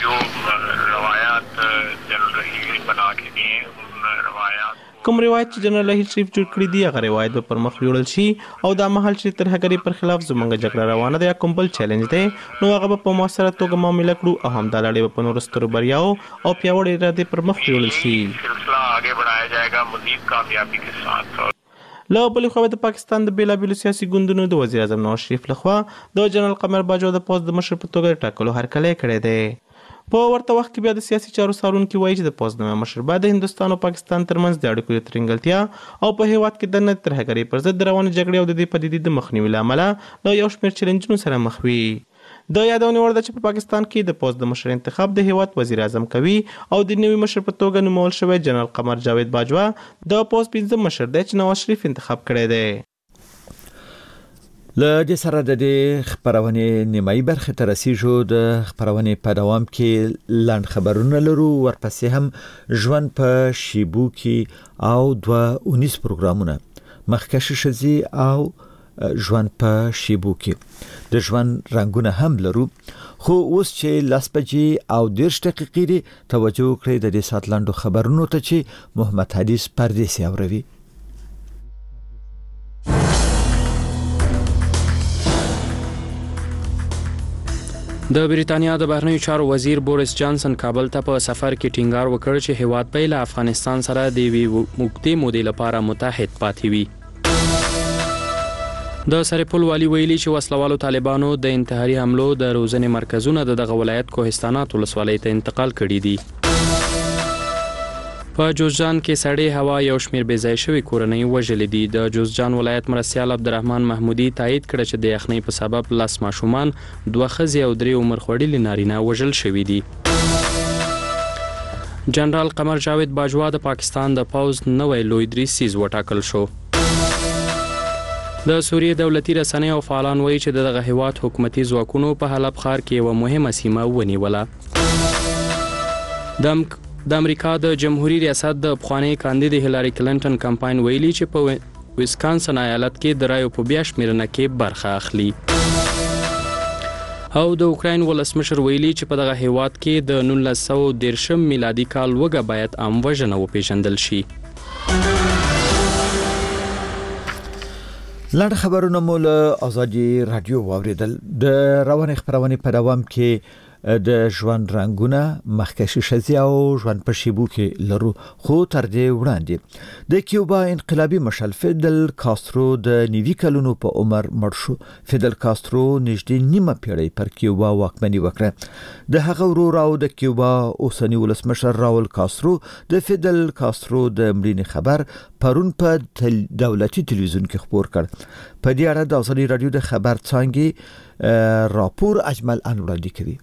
کوم روایت چې جنرال احیر شریف جوړ کړی دی هغه روایت به پر مخ وړل شي او دا مهال چې ترهګرۍ پر خلاف زموږ جګړه روانه ده یا کوم بل چیلنج دی نو هغه به په مؤثره توګه معامله کړو او همدا لړۍ به په نورو سترو بریاو او پیاوړې ارادې پر مخ وړل شي. له بلې خوا د پاکستان د بیلابیلو سیاسي ګوندونو د وزیر اعظم نواز شریف لخوا د جنرال قمر باجوه د پوځ د مشر په توګه ټاکلو هرکلی کړی دی. په ورته وخت کې بیا د سیاسي چارو څارونکي وایي چې د پوځ نوی مشر باید د هندوستان او پاکستان ترمنځ د اړیکو د ترنګلتیا او په هیواد کې د نه ترهګرۍ پر ضد د روانې جګړې او د دې پدیدې د مخنیوي له امله له یو شمېر چیلنجونو سره مخ وي. د یادونې وړ ده چې په پاکستان کې د پوځ د مشر انتخاب د هیواد وزیر اعظم کوي او د نوي مشر په توګه نومول شوی جنرال قمر جاوید باجوه د پوځ 15 مشر دی چې نواز شریف انتخاب کړی دی. له دې سره د دې خبرونې نیمایي برخه ته رسیدو. د خبرونې په دوام کې لاند خبرونه لرو، ورپسې هم ژوند په شیبو کې او 2 پروګرامونه، مخکښ شزي او ژوند په شیبو کې د ژوند رنگونه هم لرو. خو اوس چې 10 بجې او 10 دقیقې دی توجه کړئ د دې سات لاندو خبرونو ته چې محمد حدیث پردیسي اوروي. د بریتانیا د بهرنیو چارو وزیر بوریس جانسن کابل ته په سفر کې ټینګار وکړ چې هیواد به له افغانستان سره د موږدې مودې لپاره متحد پاتې وي. د سرپل والی ویلي چې وسلوالو طالبانو د انتحاري حملو د روزنې مرکزونه د دغه ولایت کوهستانات ولسوالۍ ته انتقال کړي دي. په جوزجان کې سړې هوا یو شمېر بې ځای شوي کورنۍ وژلې دي. د جوزجان ولایت مرستیال عبدالرحمن محمودي تایید کړه چې د یخنۍ په سبب 10 ماشومان، 2 ښځې او 3 عمر خوړلي نارینه وژل شوي دي. جنرال قمر جاوید باجوه د پاکستان د پوځ نوی لوی دریسیز وټاکل شو. د سوریې دولتي رسنۍ او فعالان وایي چې دغه هیواد حکومتي ځواکونو په حلب ښار کې یوه مهمه سیمه ونیوله. د امریکا د جمهوریت ریاست د پخوانی کاندید هیلاری کلینټن کمپاین ویلي چې په ویسکانسن ایالت کې د رایو په بیا شمیرنه کې برخه اخلي. او د اوکراین ولسمشر ویلي چې په دغه هیواد کې د 1913 میلادي کال وګه باید عام وژنه وپیژندل شي. لاند خبرونه مو له آزادي رادیو واوریدل. د روانې خبرونه په دوام کې د ژوند رنگونه، مخکښ شزي او ژوند په شیبو کې لرو. خو تر دې وړاندې د کیوبا انقلابي مشر فیدل کاسترو د 90 کلونو په عمر مړ شو. فیدل کاسترو نږدې نیمه پیړۍ پر کیوبا واکمني وکړه. د هغه ورور او د کیوبا اوسنی ولسمشر راول کاسترو د فیدل کاسترو د مړینې خبر پرون په دولتي تلویزیون کې خبر کړ. په دې اړه د آزادي رادیو د خبر څانګې راپور اجمل وړاندې کوي.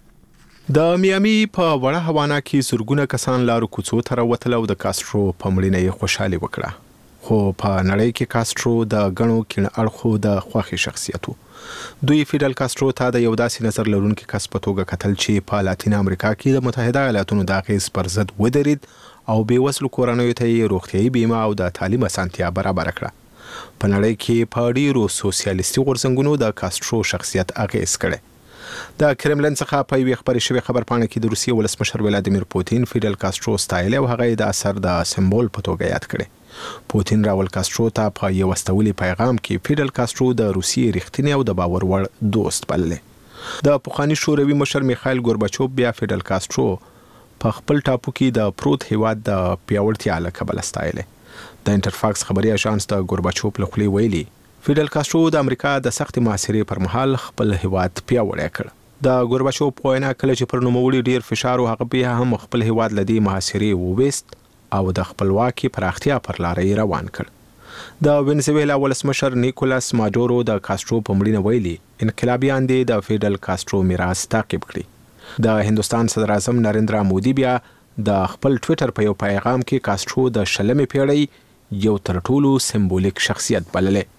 د میامي په وړه هوانا کې زرګونه کسان لارو کوڅو ته راوتل او د کاسترو په مړینه یې خوشحالي وکړه. خو په نړۍ کې کاسترو د غنو کڼ اړخو د خوخي شخصیتو. دوی فیدل کاسترو ته د یو داسې نظر لرونکي کس په توګه کتل چې په لاتین امریکا کې د متحده ایالاتونو د اغیز پر ضد ودرید او بیوسلو کورنیو ته روغتیايي بیمه او د تعلیم اسانتیا برابر کړه. په نړۍ کې په ډیرو سوسیالیستي غورځنګونو د کاسترو شخصیت اغیز کړي. د کرملن څخه په یوه خبري شوی خبرپاڼه کې د روسیې ولسمشر ولادیمیر پوتین فیدل کاسترو ستایل او هغه د اثر د سمبول په توګه یاد کړي. پوتین راول کاسترو ته په یو استولي پیغام کې فیدل کاسترو د روسیې رښتینی او د باور وړ دوست بللی. د پخوانی شوروي مشر میخایل گورباچوف بیا فیدل کاسترو په خپل ټاپو کې د پروت هیواد د پیاوړتیا له کبله ستایل. د انټرفاکس خبري اژانس د گورباچوف له خولې ویلي فیدل کاسترو د امریکا د سخت محاصرې پر مهال خپل هیواد پیاوړی کړ. د گورباچوف په وینا کله چې پر نوموړي ډیر فشار او هغه بیا هم خپل هیواد لدی محاصرې وويست او د خپلواکي پراختیا پر لار روان کړ. د وینزویلا ولسمشر نیکولاس ماډورو د کاسترو په مړینه ویلي انقلابیان دي د فیدل کاسترو میراث تعقیب کړي. د هندستان صدر اعظم نریندرا مودي بیا د خپل ټوئیټر په یو پیغام کې کاسترو د 20مې پیړۍ یو تر ټولو سمبولیک شخصیت بللی.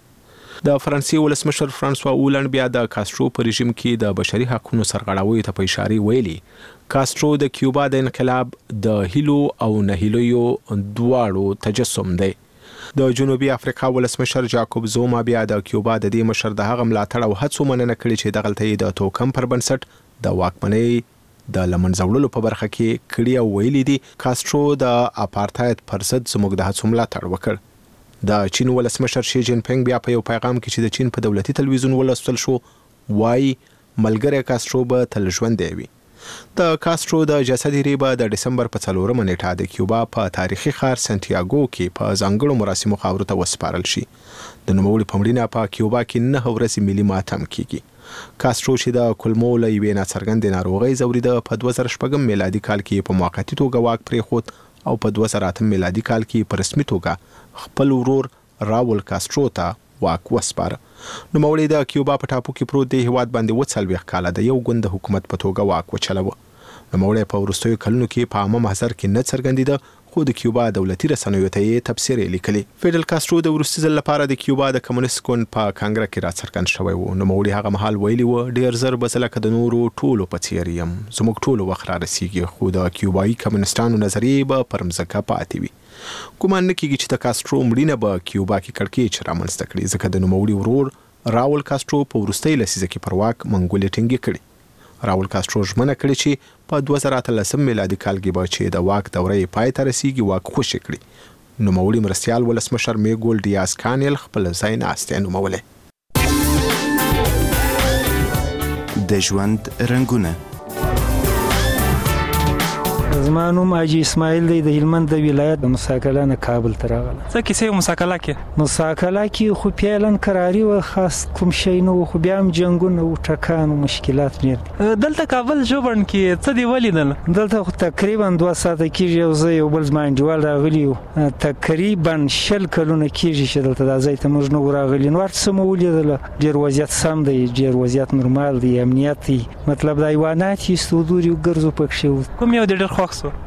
د فرانسې ولسمشر فرانسوا اولند بیا د کاسترو په رژیم کې د بشري حقوقو سرغړاوي ته په اشاره ویلي کاسترو د کیوبا د انقلاب د هیلو او نهیلیو دواړو تجسم دی. د جنوبي افریقا ولسمشر جاکوب زوما بیا د کیوبا د دې مشر د هغه ملاتړ او هڅو مننه کړې چې دغلته د توکم پر بنسټ د واکمنۍ د لمنځوړلو په برخه کې کړي او ویلي دي کاسترو د اپارټاید پر ضد زموږ د هڅو ملاتړ وکړ. د چین ولسمشر شي جین پینګ بیا په یو پیغام کې چې د چین په دولتي تلویزیون ولوستل شو وایي ملګری کاسترو به تل ژوندی وي. د کاسترو د جسدي ریبه د دسمبر په 4 نیټه د کیوبا په تاریخي ښار سانتیاګو کې په ځانګړو مراسمو خاورو ته وسپارل شي. د نوموړي په مړینه په کیوبا کې 9 ورځې ملي ماتم کیږي. کاسترو چې د کولمو له یوې ناڅرګندې ناروغۍ ځورېده په 2006 میلادي کال کې په موقتي توګه واک پرېښود او په 2008 میلادي کال کې په رسمي توګه خپل ورور راول کاسترو ته واک وسپاره. نوموړي د کیوبا په ټاپو کې پروت دی هیواد باندې 40 کاله د یو ګوند حکومت په توګه واک وچلوه. نوموړي په وروستیو کلونو کې په عامه محضر کې نه څرګندېده، خو د کیوبا دولتي رسنیو ته یې تبصرې لیکلي. فیدل کاسترو د وروستي ځل لپاره د کیوبا د کمونیست ګوند په کانګره کې راڅرګند شوی و. نوموړي هغه مهال ویلي و ډېر زر به زه لکه د نورو ټولو په څېر یم، زموږ ټولو وخت را رسیږي، خو د کیوبایي کمونیستانو نظریې به پر مځکه پاتې وي. ګومان نه کیږي چې د کاسترو مړینه به کیوبا کې کړکېچ رامنځته کړي، ځکه د نوموړي ورور راول کاسترو په وروستۍ لسیزه کې پر واک منګولې ټینګې کړي. راول کاسترو ژمنه کړې چې په 2013 میلادي کال کې به چې د واک دوره یې پای ته رسیږي واک خوشي کړي. نوموړي مرستیال ولسمشر میګول ډیاز کانیل خپل ځای ناستی نومولی. د ژوند رنګونه. زما نوم حاجي اسماعیل دی، د هلمند د ولایت د مساکله نه کابل ته راغلم. څه کیسې مساکله کې؟ مساکله کې خو پیلن قراري و، خاص کوم شی نه و، خو بیا هم جنګونه او ټکان او مشکلات ډېر. دلته کابل ژوبڼ کې څه دی ولیدل؟ دلته خو تقریبا 2 ساعته کېږي، یو زه یو بل زما انډیوال راغلي یو، تقریبا 20 کلونه کېږي چې دلته دا ځای ته موږ نه راغلي. نو هر څه مو ولیدله، ډېر وضعیت سم دی، ډېر وضعیت نورمال دی، امنیت دی، مطلب د حیوانات یې ستودوري ګرځو پکښې. کوم یو د ډېر خوښ سو؟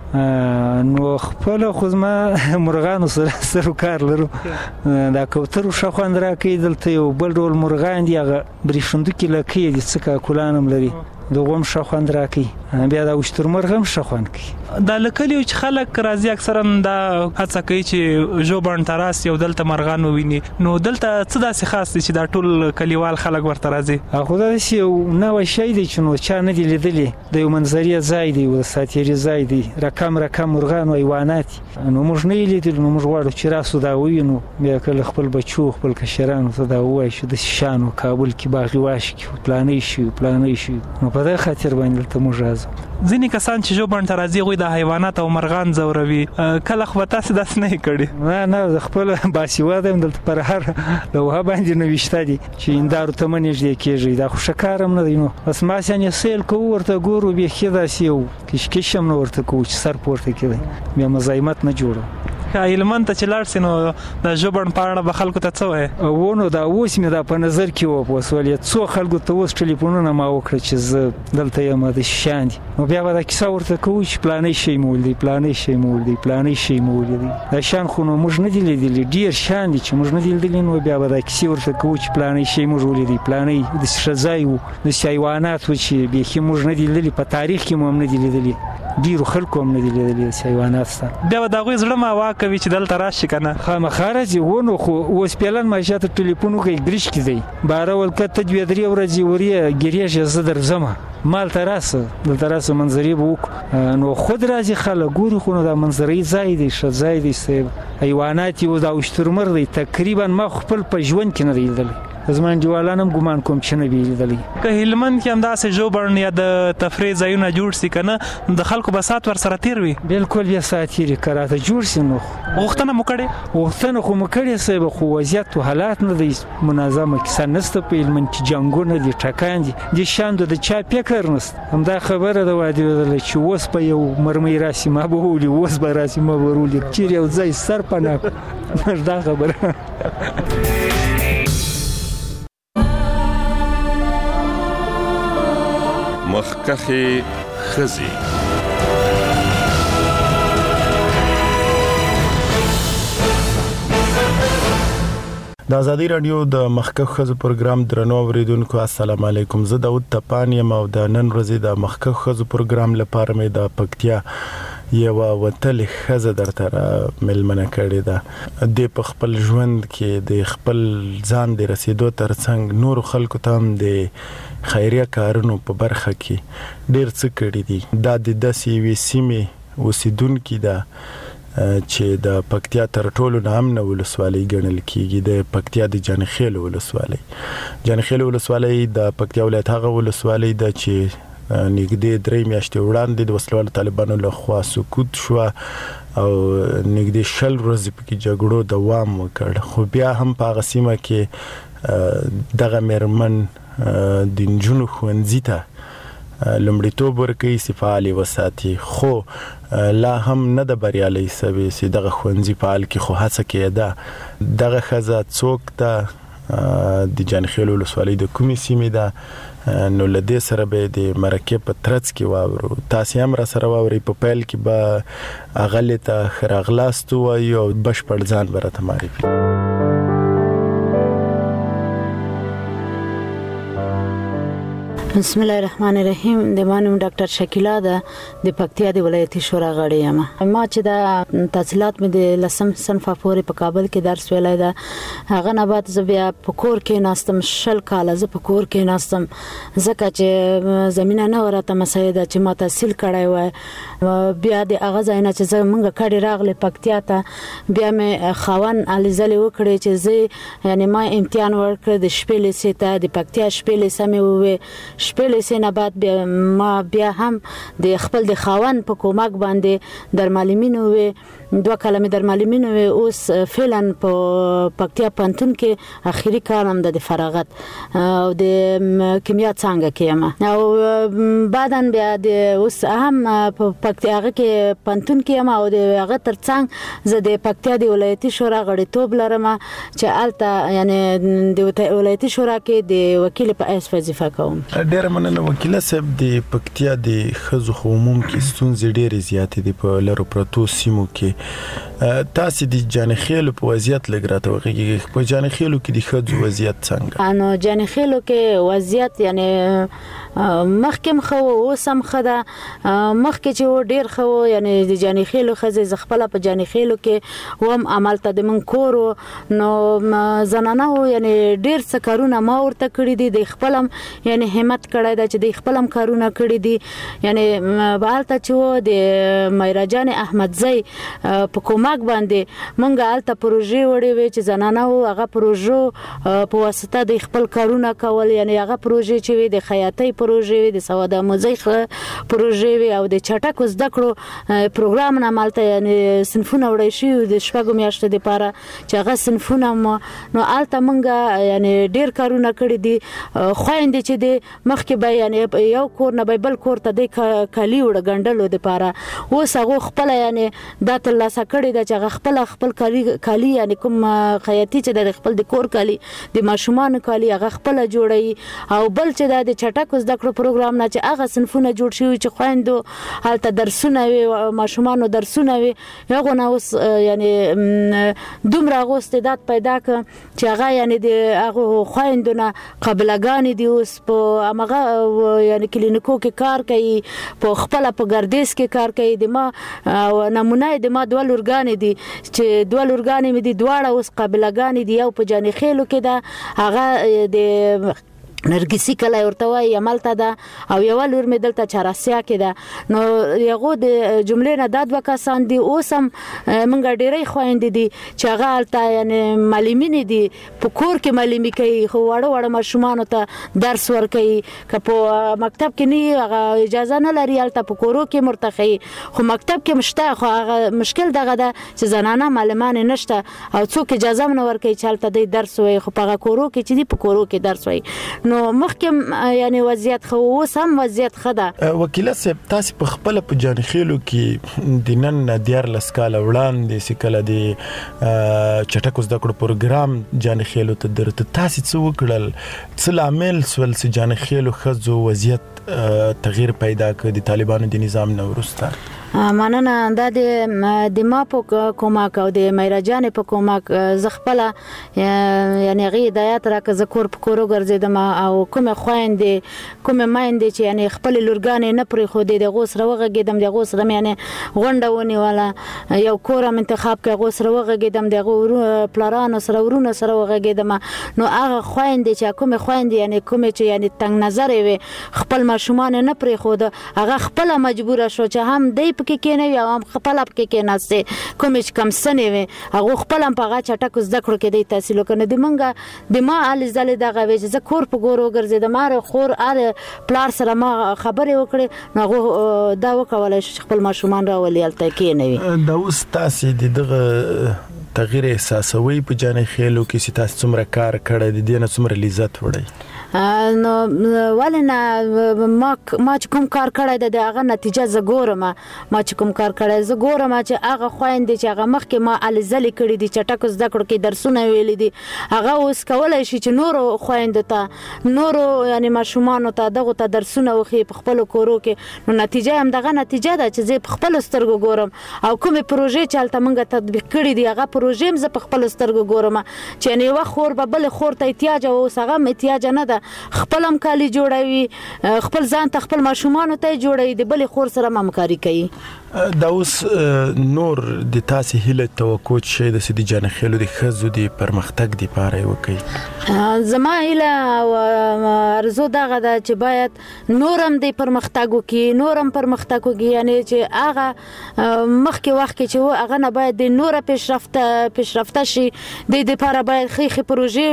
نو خپل خو زما مرغانو سره کار لرو، دا کوترو ښه خوند راکوي. دلته یو بل ډول مرغان دي، هغه برېښندوکي لکۍ دي، څه کاکلان هم لري، دغه هم ښه خوند راکوي. بیا دا وشترمرغ هم ښه خوند کوي. دا لکلیو چې خلک راځي اکثرا دا هڅه کوي چې ژوبڼ ته راسي او دلته مرغان وویني. نو دلته څه داسې خاص دی چې دا ټول کلیوال خلک ورته راځي؟ خو دا داسې یو نوی شی دی چې نو چا نه دي لیدلی، د یو منظرې ځای دی، د ساتیري ځای دی، رقم مرغان او حیوانات. نو موږ نه یې لیدلي، نو موږ غواړو چې راسو دا ووینو، بیا کله خپل بچو خپل کشرانو ته دا ووایو چې داسې شان و کابل کې باغي واش کې پلانۍ شي. نو په دغه خاطر باندې دلته موږ راځو. ځینې کسان چې ژوبڼ ته راځي هغوی د حیوانات او مرغان ځوروي، کله خو به تاسې داسې نه یې کړي؟ نه زه خپل باسواده یم، دلته پر هر لوحه باندې نوشته دي چې هندارو ته مه نږدې کېږئ. دا خو ښه کار هم نه دی. نو بس ماسې یعنې سیل کوو، ورته ګورو، بیخي داسې یو کشکش هم نه ورته کوو چې سر پورته کېدی، بیا مزاحمت نه جوړو. هلمند ته چې لاړ سې نو د ژوبڼ په اړه به خلکو ته څه وایې؟ نو دا اوس مې دا په نظر کې وپوسولې، څو خلکو ته اوس ټلیفونونه ما وکړه چې زه دلته یم، داسې شیان دي. نو بیا به دا کیسه ورته کوو چې پلانی شی مو ولیدی، پلانی شی مو ولیدی. دا شیان خو نو موږ نه دي لیدلي، ډېر شیان دي چې موږ نه دي لیدلي. نو بیا به دا کیسې ورته کوو چې پلانی شی موږ ولیدی، پلانی داسې ښه ځای و، داسې حیوانات و چې بیخي موږ نه دي لیدلي، په تاریخ کې مو هم نه دي لیدلي، ډېرو خلکو هم نه دي لیدلي داسې حیوانات شته. بیا به د هغوی زړه ماوا کوي چې دلته راشي که نه؟ خامخا راځي. نو خو اوس پیلن ماشا ته ټلیفون وکړئ ګریش کې دی، باره ولکته 2-3 ورځې ورې ګریږه زه درځمه، مال ته راسه، دلته راسه منظرې به وکړو. نو خود راځي خلک ګوري، خو نو دا منظرې ځای دی، ښه ځای دی، حیوانات یو دا وشترمرغ دی، تقریبا ما خپل په ژوند کې نه دی لیدلی. زما انډیوالان هم ګمان کوم چې نه وي لیدلی. که هلمند کې همداسې ژوبڼ یا د تفریح ځایونه جوړ سي که نه، د خلکو به ساعت ورسره تېر وي؟ بلکل بیا ساعت تېر وي، که راته جوړ سي. نو غوښتنه مو کړې؟ غوښتنه خو مو کړې صاحب، خو وضعیت و حالات نه دی منظمه، کیسه نسته په هلمند کې، جنګونه دي، ټکان دي، دې شیانو د چا فکر نسته. همدا خبره ده وادي ودله چې اوس به یو مرمۍ راسي ما به وولي، اوس به راسي ما به ورولي، چېرې یو ځای سر پناه کړو. دا خبره مخکخې ښځې. د ازادي رادیو د مخکخ ښځو پروګرام درنو اوریدونکو السلام علیکم. زه داود تپان یم او د نن ورځې د مخکخ ښځو پروګرام لپاره مې د پکتیا یو وتل ښځه درته ملمنه کړې ده. د په خپل ژوند کې د خپل ځان د رسیدو ترڅنګ نور خلکو ته هم د خیریه کارونو په برخه کې ډېر څه کړي دي. دا د داسې یوې سیمې اوسیدونکي ده چې د پکتیا تر ټولو نه امنه ولسوالۍ ګڼل کیږي، د پکتیا د جانخیل ولسوالۍ. جانخیل ولسوالۍ د پکتیا ولایت هغه ولسوالۍ ده چې نږدې 3 میاشتې وړاندې د وسلوالو طالبانو لخوا سقوط شو او نږدې 20 ورځې پکې جګړو دوام وکړ خو بیا هم په هغه سیمه کې دغه مېرمن د نجونو ښوونځي ته لومړیتوب ورکوي چې فعالې وساتي خو لا هم نه د بریالۍ سوې چې دغه ښوونځي فعال کړي خو هڅه کېده دغه ښځه څوک ده د جانخیل ولسوالۍ د کومې سیمې ده نو له دې سره به د مرکې په ترڅ کې واورو تاسې هم را سره واورئ په پیل کې به هغه ته ښه راغلاست ووایو او بشپړ ځان به راته معرفي بسم الله الرحمن الرحیم د مانوم ډاکټر شکیلا ده د پکتیا د ولایتي شورا غړی یم ما چې د تحصیلات مې د لسم صنف پورې په کابل کې درس ویلای ده هغه نه بعد زه بیا په کور کې ناستم 20 کال زه په کور کې ناستم ځکه چې زمينه نه ورته مسایده چې ما تحصیل کړای و بیا د هغه ځای نه چې زه مونږه کډی راغله پکتیا ته بیا مې خوان الیزلې وکړې چې زه یعنی ما امتحان ورکړ د شپې لیسې ته د پکتیا شپې لیسې مې وې شپې سینه بعد ما بیا هم د خپل د خاون په کومک باندې در معلمینو وې 2 کلمې در معلمینو وې اوس فعلا په پکتیا پانتون کې اخیری کارم د فراغت او د کیمیا څنګه کېم او بعدن بیا د اوس هم په پکتیا کې پانتون کې او د هغه ترڅنګ زه د پکتیا د ولایتي شورا غړیتوب لرم چې الته یعنی د ولایتي شورا کې د وکیل په اس وظیفه کوم ډېر مننه وکیل صاحب د پکتیا د ښځو عموم کې ستونزې ډېرې زیاتې دي په لرو پرتو سیمو کې تاسو د جانخیل په وضعیت لګ راته وغږیږئ په جانخیلو کې د ښځو وضعیت څنګه انو جانخیلو کې وضعیت یعنی مخکم خو اوسم خدا مخکې چې ډېر خو یعنی د جانخیلو خزه زغپله په جانخیلو کې وم عمل ته د من کورو نو زنانه یعنی ډېر څه کارونه ما ورته کړی دي د خپلم یعنی همت کړی دا چې د خپلم کارونه کړی دي یعنی بالته چې د مایراجان احمدزی په کومک باندې مونږه الته پروژې وړې وې چې زنانه هغه پروژو په واسطه د خپل کارونه کول یعنی هغه پروژې چې وي د خیاطۍ پروژې وي د سواد موزیک پروژې وي او د چټک زده کړو پروګرام نه مالته یعنی صنفونه وړې شي د شپږو میاشتو لپاره چې هغه صنفونه نو الته مونږه یعنی ډیر کارونه کړی دي خويندې چې د مخکې به یعنی یو کور نه بل کور ته د کالی وړ غندلو د پاره اوس هغه خپل یعنی د تلاسه کړی د چې خپل کالی یعنی کوم خیاطي چې د خپل د کور کالی د ماشومان کالی هغه خپل جوړي او بل چې د چټک زده کړو پروګرام نه چې هغه صنفونه جوړ شوی چې خويندو هلته درسونه وي ماشومان درسونه وي هغه نه اوس یعنی دومره غوستدات پیدا ک چې هغه یعنی د هغه خويندونه قبلګان دي اوس په امغه یعنی کلینیکو کې کار کوي په خپل په ګردیس کې کار کوي د ما نمونه د ما دوه لورګان دي چې دوه لورګان مې دي دواړه اوس قابلګان دي یو په جانخیلو کې ده هغه د نرګسی کله ورته وای عملته ده او یو لور مې دلته چراسیا کې ده نو یغه د جملې نه د دوه کسان دي اوسم منګ ډېرې خويندې دي چې هغه الته یعنی معلمین دي په کور کې معلمي کوي خو وړه ماشومان ته درس ورکوي که په مکتب کې نه هغه اجازه نه لري الته په کورو کې مرتخي خو مکتب کې مشته خو هغه مشکل دغه ده چې زنانه معلمان نشته او څوک اجازه نه ورکوي چې الته د درس وي خو په کورو کې چې دی په کورو کې درس وي نو مخکم یعنی وضعیت خو سم وضعیت خدا وکیل صاحب تاسو په خپل په جانخیلو کې د نن دیار لسکاله وړاندې سکله دی چټک زده کړو پروګرام جانخیلو ته درته تاسو څه وکړل څه لامل سول چې جانخیلو خزو وضعیت تغییر پیدا کړ د طالبانو د نظام نه ورسته مننه د ما په کومک او د مایراجان په کومک زغپله یعنی غي هدایت راکه ذکر په کورو ګرځیدم او کومه خويندې کومه مایندې چې یعنی خپل لورګانې نه پرې خو د غوسره وغږیدم د غوسره یعنی غونډونی ولا یو کورم انتخاب کې غوسره وغږیدم د پلارانو سره ورونو سره وغږیدم نو هغه خويندې چې کومه خويندې یعنی کومه چې یعنی تنگ نظر وي خپل ماشومان نه پرې خو هغه خپل مجبور شو چې هم دی پکې کېنوي او خپل پکې کېناسته کوم چې کم سنې وي هغه خپل هم په هغه چټک زده کړو کې دی تحصیل وکنه د منګه د ما علي زلې دغه وی چې زه کور په ګورو ګرځېدم ماره خور اره پلار سره ما خبرې وکړې نو هغه دا وکولای شي خپل ماشومان راولي هلته کېنوي دا اوس تاسې د دغه تغییر احساسوي په جانې خېلو کې چې تاسو څومره کار کړی د دې نه څومره لذت وړئ نو ولنه ما چې کوم کار کړی د هغه نتیجه زه ګورم ما چې کوم کار کړی زه ګورم چې هغه خويندې چې هغه مخکې ما علي زلې کړې دي چټک زده کړو کې درسونه ویلي دي هغه اوس کولای شي چې نورو خويندو ته نورو یعنی ماشومانو ته دغه ته درسونه وخی په خپل کورو کې نو نتیجه هم دغه نتیجه ده چې زه په خپل سترګو ګورم او کومه پروژې چې الته موږ تطبیق کړې دي هغه پروژې هم زه په خپل سترګو ګورم چې نه یو خور به بل خور ته احتیاج او هغه احتیاج نه ده خپل هم کالي جوړوي خپل ځان ته خپل ماشومان ته جوړوي د بل خور سره همکاري کوي دا اوس نور د تاسې هیله توقع شي د سدي جان خېلو د خزو د پرمختګ د پاره وکي زما هیله او ارزو دغه د چې باید نورم د پرمختګ وکي نورم پرمختګ وکي یعنی چې هغه مخکې وخت کې چې هغه نه باید د نور پیشرفته شي د لپاره باید خې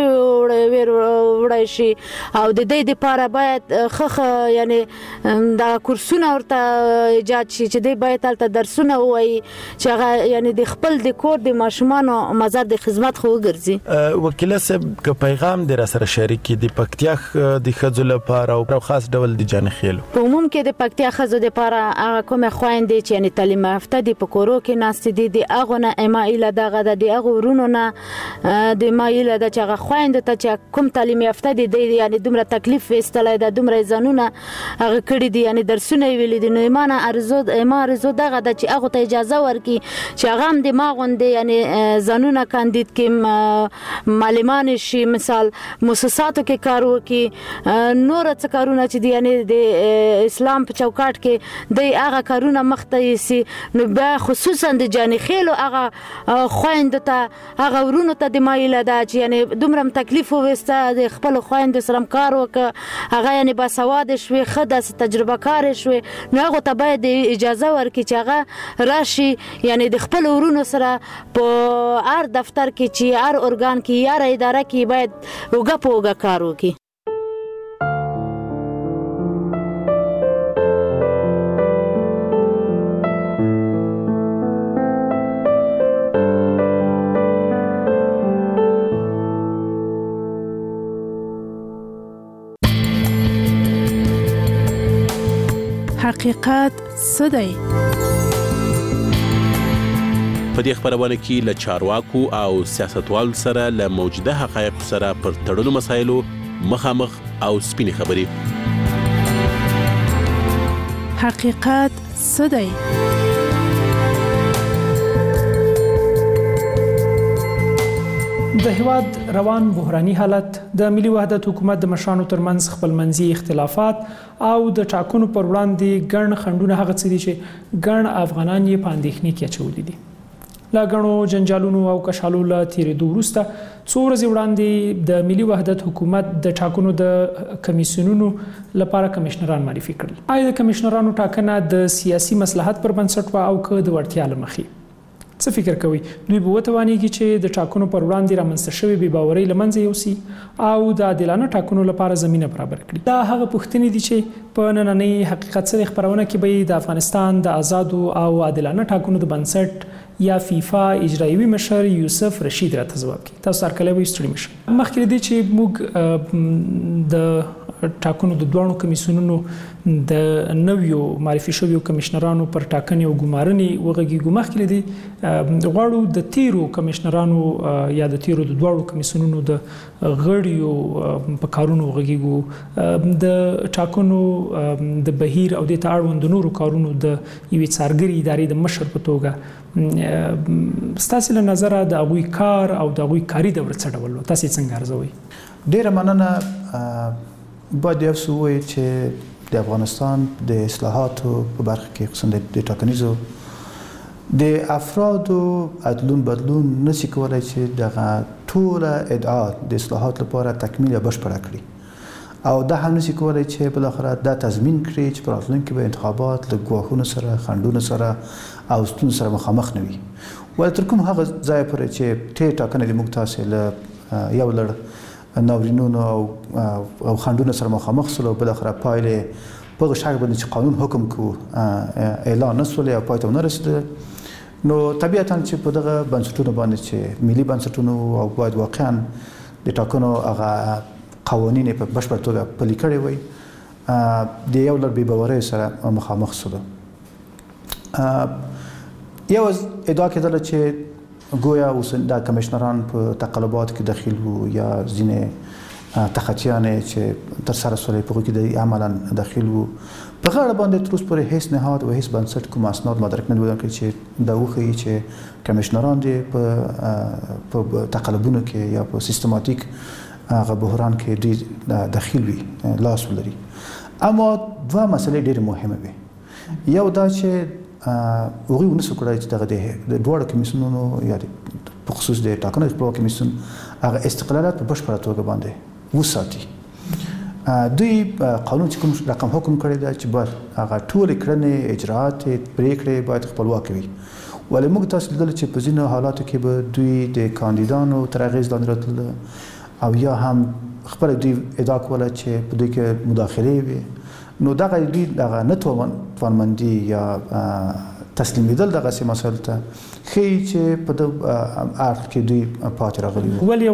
پروژې وړای شي او د دې لپاره باید خخ یعنی دا کورسونه ورته ایجاد شي چې د باید تلته درسونه وایي چې هغه یعنی د خپل د کور د ماشومانو مزار د خدمت خو ګرځي وکیل صاحب که پیغام در سره شریک د پکتیا د خځو لپاره او خاص ډول د جان خېلو په عموم کې د پکتیا خځو لپاره هغه کومه خويندې چې یعنی تعلیم یافته دي په کورو کې ناست دي د هغه نه ایمایل دغه د هغه ورونو نه د ایمایل د چې هغه خويندې ته چې کوم تعلیم یافته دي یعنی دومره تکلیف وستلای د دومره ځانونه هغه کړی دي یعنی درسونه ویل دي نو ایمانه ارزو دغه د چې هغه ته اجازه ورکي چې هغه هم د ماغوند یعنی ځانونه کاندید کې معلمان شي مثال مؤسساتو کې کار وکي نور څه کارونه چې دی یعنی د اسلام په چوکاټ کې د هغه کارونه مخته سي نو بیا خصوصا د جاني خېلو هغه خويند ته هغه ورونو ته د مایل ده چې یعنی دومره تکلیف وسته د خپل خويند سره کار وکړه هغه یعنی با سواد شوي خدای تجربه کار شوي نو هغه ته باید اجازه ورکړي چې هغه راشي یعنی د خپل ورونو سره په هر دفتر کې چې هر ارګان کې یا اداره کې باید وګه کار وکړي حقیقت څه دی؟ په دې خبرونه کې له چارواکو او سیاستوالو سره له موجوده حقایق سره پر تړلو مسایلو مخامخ او سپینې خبرې. حقیقت څه دی؟ د هیواد روان بحراني حالت د ملي وحدت حکومت د مشرانو ترمنځ خپلمنځي اختلافات او د ټاکنو پر وړاندې ګڼ خنډونه هغه څه دي چې ګڼ افغانان یې په اندېښنې کې اچولي دي. لا ګڼو جنجالونو او کشالو له تیرېدو وروسته څو ورځې وړاندې د ملي وحدت حکومت د ټاکنو د کمیسیونونو لپاره کمشنران معرفي کړل. آیا د کمشنرانو ټاکنه د سیاسي مصلحت پر بنسټ و او که د وړتیا له مخې؟ څه فکر کوي دوی به وتوانیږي چې د ټاکنو پر وړاندې رامنځته شوې بې باورۍ له منځه یوسي او د عادلانه ټاکنو لپاره زمینه برابر کړي؟ دا هغه پوښتنې دي چې په نننۍ حقیقت سره خبرونه کې به د افغانستان د آزادو او عادلانه ټاکنو د بنسټ یا فیفا اجرایوي مشر یوسف رشید راته ځواب کوي. تاسو هرکله وایي ستړي مشه. مخکې دې چې موږ د ټاکنو د دوه کمیسیونونو د نویو معرفي شویو کمشنرانو پر ټاکنې او ګمارنې وغږیږو، مخکې دې غواړو د تیرو کمشنرانو یا د تیرو د دوه کمیسیونونو د غړیو په کارونو وغږیږو، د ټاکنو د بهیر او د اړوند نورو کارونو د یوې څارګرې ادارې د مشر په توګه ستاسو له نظره د هغوی کار او د هغوی کاري دوره څه ډول و؟ تاسو څنګه ارزوئ؟ ډیره مننه. باید یو څه ووایو چې د افغانستان د اصلاحاتو په برخه کې خصوصا د ټاکنیزو د افرادو عدلون بدلون نشي کولای چې دغه ټوله ادعا د اصلاحات لپاره تکمیل یا بشپړه کړي. او دا هم نشي کولای چې بل اخر دا تضمین کړي چې په راتلونکي به انتخابات له ګواښونو سره خنډونو سره او ستونزو سره مخامخ نه وي. ول تر کوم هغه ځای پورې چې ټاکنې د موږ تاسو له یو لړ ناورینونو او خنډونو سره مخامخ سره بل اخر پایلې په شک باندې چې قانون حکم کو اعلان نسول او پاتې نه رسیدل، نو طبیعتاً چې په دغه بنسټونو باندې چې ملي بنسټونو او باید واقعاً د ټاکنو هغه قوانین په بشپړ توګه پلي کړي وي د یو لړ بې باورۍ سره مخامخ سول. یو ادعا کېدله چې گویا اوس د کمشنران په تقلبات کې داخل وو یا ځینې تخطیانې چې تر سره سولې په کې د عملاً داخل وو. په غاړه باندې تر اوسه پورې هیڅ نهاد او هیڅ بنسټ کوم اسناد مدرک نه ورکړي چې دا وښیي چې کمشنران دي په تقلبونو کې یا په سیستماتیک هغه بحران کې دوی داخل وي لاس ولري. اما دوه مسلې ډېرې مهمه وي. یو دا چې هغوی ونسو کړی چې دغه د دواړو کمیسیونونو یا په خصوص د ټاکنو خپلواک کمیسیون هغه استقلالات په بشپړه توګه باندې وساتي. دوی قانون چې کوم رقم حکم کړی دی چې باید هغه ټولې کړنې اجراات پریکړې باید خپلواک وي. ولې موږ تاسو لیدل چې په ځینو حالاتو کې به دوی د کاندیدانو تر اغېز لاندې راتلل او یا هم خپله دوی ادعا کوله چې په دوی کې مداخلې وي، نو دغه دوی دغه نه توانمندي یا تسلیمېدل دغسې مسایلو ته ښیي چې په دغه اړخ کې دوی پاتې راغلي وو. ولې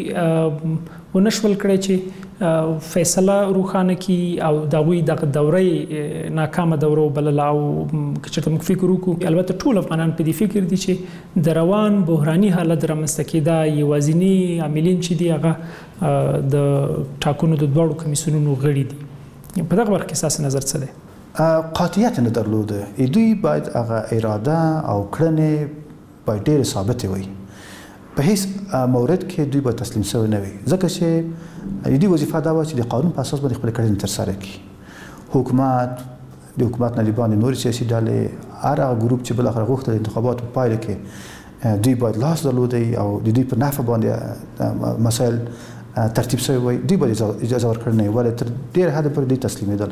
هغوی ونشول کړی چې فیصله روښانه کړي او د هغوی دغه دورې ناکامه دوره وبلله. او که چېرته موږ فکر وکړو، البته ټول افغانان په دې فکر دي چې د روان بحراني حالت رامنځته کېدا یوازیني عاملین چې دي هغه د ټاکنو د دواړو کمیسیونونو غړي دي. په دغه برخه کې ستاسو نظر څه دی؟ قاطعیت نه درلوده. دوی باید هغه اراده او کړنې باید ډېرې ثابتې وي. په هیڅ مورد کې دوی باید تسلیم شوی نه وي، ځکه چې د دوی وظیفه دا وه چې د قانون په اساس باندې خپلې کړنې ترسره کړي. حکومت د حکومت نه باندې نورې سیاسي ډلې هر هغه ګروپ چې بالاخره غوښتل د انتخاباتو په پایله کې دوی باید لاس درلودی او د دوی په نفع باندې مسایل ترتیب شوی وي، دوی باید اجازه ورکړل نه وي. ولې تر ډېر حده پورې دوی تسلیمېدله.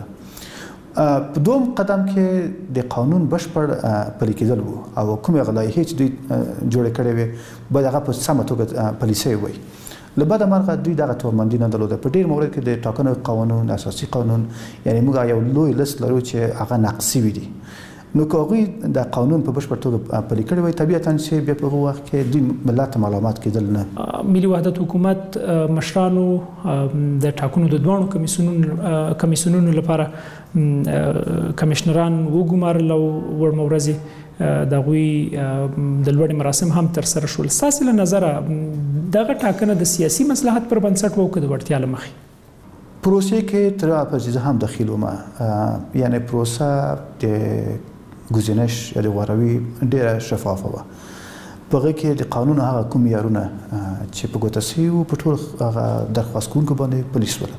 په دوم قدم کې د قانون بشپړ پلي کېدل وو او کومې هغه لایحې چې دوی جوړې کړې وې باید هغه په سمه توګه پلي شوې وي. له بده مرغه دوی دغه توانمندي نه درلوده. په ډېر مورد کې د ټاکنو قانون، اساسي قانون، یعنې موږ یو لوی لیست لرو چې هغه نقصي وي دي. نو که هغوی د قانون په بشپړ توګه پلي کړی وای، طبیعتاً چې بیا په هغه وخت کې دوی ملت ته ملامت کېدل نه. ملي وحدت حکومت مشرانو د ټاکنو د دواړو کمیسیونونو لپاره کمشنران وګمارل او وړمه ورځې د هغوی د لوړې مراسم هم ترسره شول. ستاسې له نظره دغه ټاکنه د سیاسي مصلحت پر بنسټ وه که د وړتیا له مخې؟ پروسې کې تر هغه زه هم دخیل وم، یعنې پروسه د ګزینش یا د غوروي ډېره شفافه وه. په هغه کې د قانون هغه کوم معیارونه چې په ګوته سوي وو په ټول هغه درخواست کوونکو باندې پلي شول.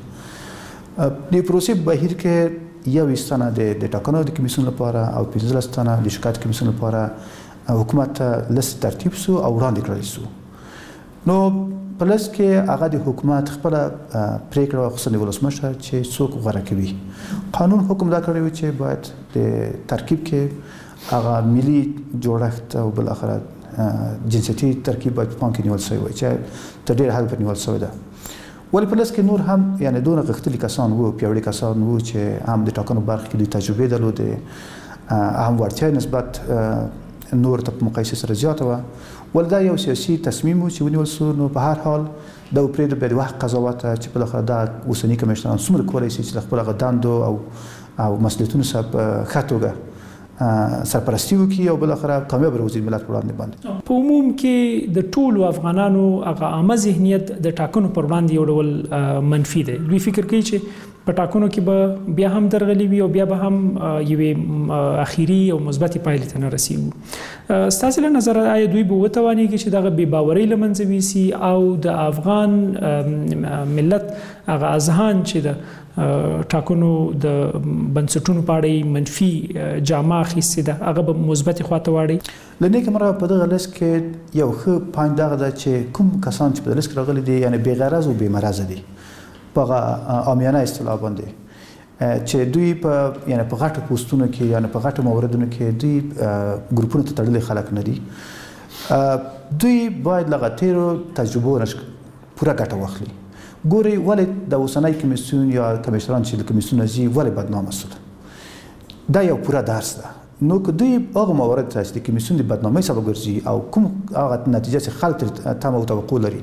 د پروسې بهیر کې 21 تنه د ټاکنو د کمیسیون لپاره او 15 تنه د شکایت کمیسیون لپاره حکومت ته لیست ترتیب سو او وړاندې کړل سو. نو په لیست کې هغه د حکومت خپله پرېکړه واخیستل د ولسمشر چې څوک غوره کوي. قانون حکم دا کړی و چې باید د ترکیب کې هغه ملي جوړښت او بالاخره جنسیتي ترکیب باید په پام کې نیول شوی وي چې تر ډېره حده پورې نیول شوی ده. ولې په لیست کې نور هم یعنې دونه غښتلي کسان وو، پیاوړي کسان وو چې هم د ټاکنو برخه کې دوی تجربې درلودې، هم وړتیا نسبت نور ته په مقایسه سره زیاته وه. ولې دا یو سیاسي تصمیم و چې ونیول سو. نو په هر حال دا پرېږده بیا د وخت قضاوت چې بالاخره دا اوسني کمیشنران څومره کولی شي چې د خپل هغه دندو او مسؤلیتونو سره په ښه توګه سرپرستي وکړي او بالاخره کامیاب وروځي ملت په وړاندې باندې. په عموم کې د ټولو افغانانو هغه عامه ذهنیت د ټاکنو پر وړاندې یو ډول منفي دی. دوی فکر کوي چې په ټاکنو کې به بیا هم درغلي وي او بیا به هم یوې اخیري او مثبتې پایلې ته نه رسیږو. ستاسې له نظره آیا دوی به وتوانېږي چې دغه بې باورۍ له منځه ویسي او د افغان ملت هغه اذهان چې د ټاکنو د بنسټونو په اړه منفي جامه اخیستې ده هغه به مثبتې خواته واړي؟ له نیکه مرغه په دغه لیست کې یو ښه پوینټ دغه ده چې کوم کسان چې په دغه لیست کې راغلي دي یعنې بې غرض او بې مرضه دي. په عامیانه اصطلاح باندې چې دوی په یعنی په غټو پوسټونو کې یعنی په غټو موردونو کې دوی ګروپونو ته تړلي خلک نه دي. دوی باید له تیرو تجربو پوره ګټه واخلي. ګوري ولې د اوسنۍ کمیسیون یا کمیشنران چې د کمیسیون ځي ولې بدنامه شول. دا یو پوره درس ده. نو که دوی هغه موارد چې د کمیسیون د بدنامۍ سبب ګرځي او کوم هغه نتیجه چې خلک تمه او توقع لري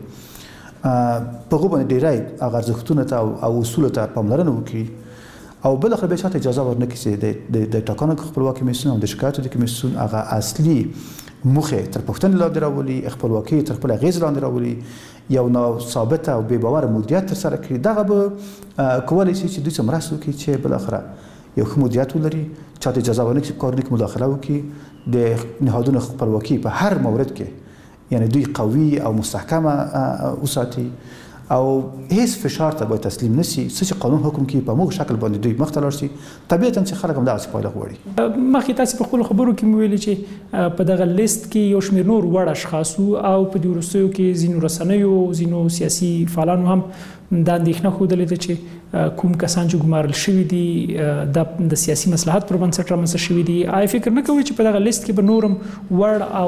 په هغه باندې ډیری هغه ارزښتونه ته او اصول ته پاملرنه وکړي او بل اخر به چاته اجازه ورنکړي چې د ټاکنو خپلواکي کمیسیون او د شکایتو د کمیسیون هغه اصلي موخه تر پښتون لاندې راولي، خپلواکي تر خپل غیز لاندې راولي، یو نو ثابته او بې باور مدیریت تر سره کړي. دغه به کولای شي چې دوی څه مرسته وکړي چې بل اخر یو ښه مدیریت ولري، چاته اجازه ورنکړي چې کارونه کې مداخله وکړي، د نهادونو خپلواکي په هر مورد کې یعنی دوی قوي او مستحکمه وساتي او هیڅ فشار ته باید تسلیم نشي. څه چې قانون حکم کوي په موږ شکل باندې دوی مخ ته لاړ شي. طبیعتا چې خلک هم دغسې پایله غواړي. مخکې تاسو په خپلو خبرو کې مو ویلي چې په دغه لیست کې یو شمېر نور وړ اشخاص او په دې وروستیو کې ځینو رسنیو ځینو سیاسي فعالانو هم دا اندېښنه ښودلې ده چې کوم کسان چې ګمارل شوي دي د سیاسي مصلحت پر بنسټ رامنځته شوي دي. آیا فکر نه کوئ چې په دغه لیست کې به نورم وړ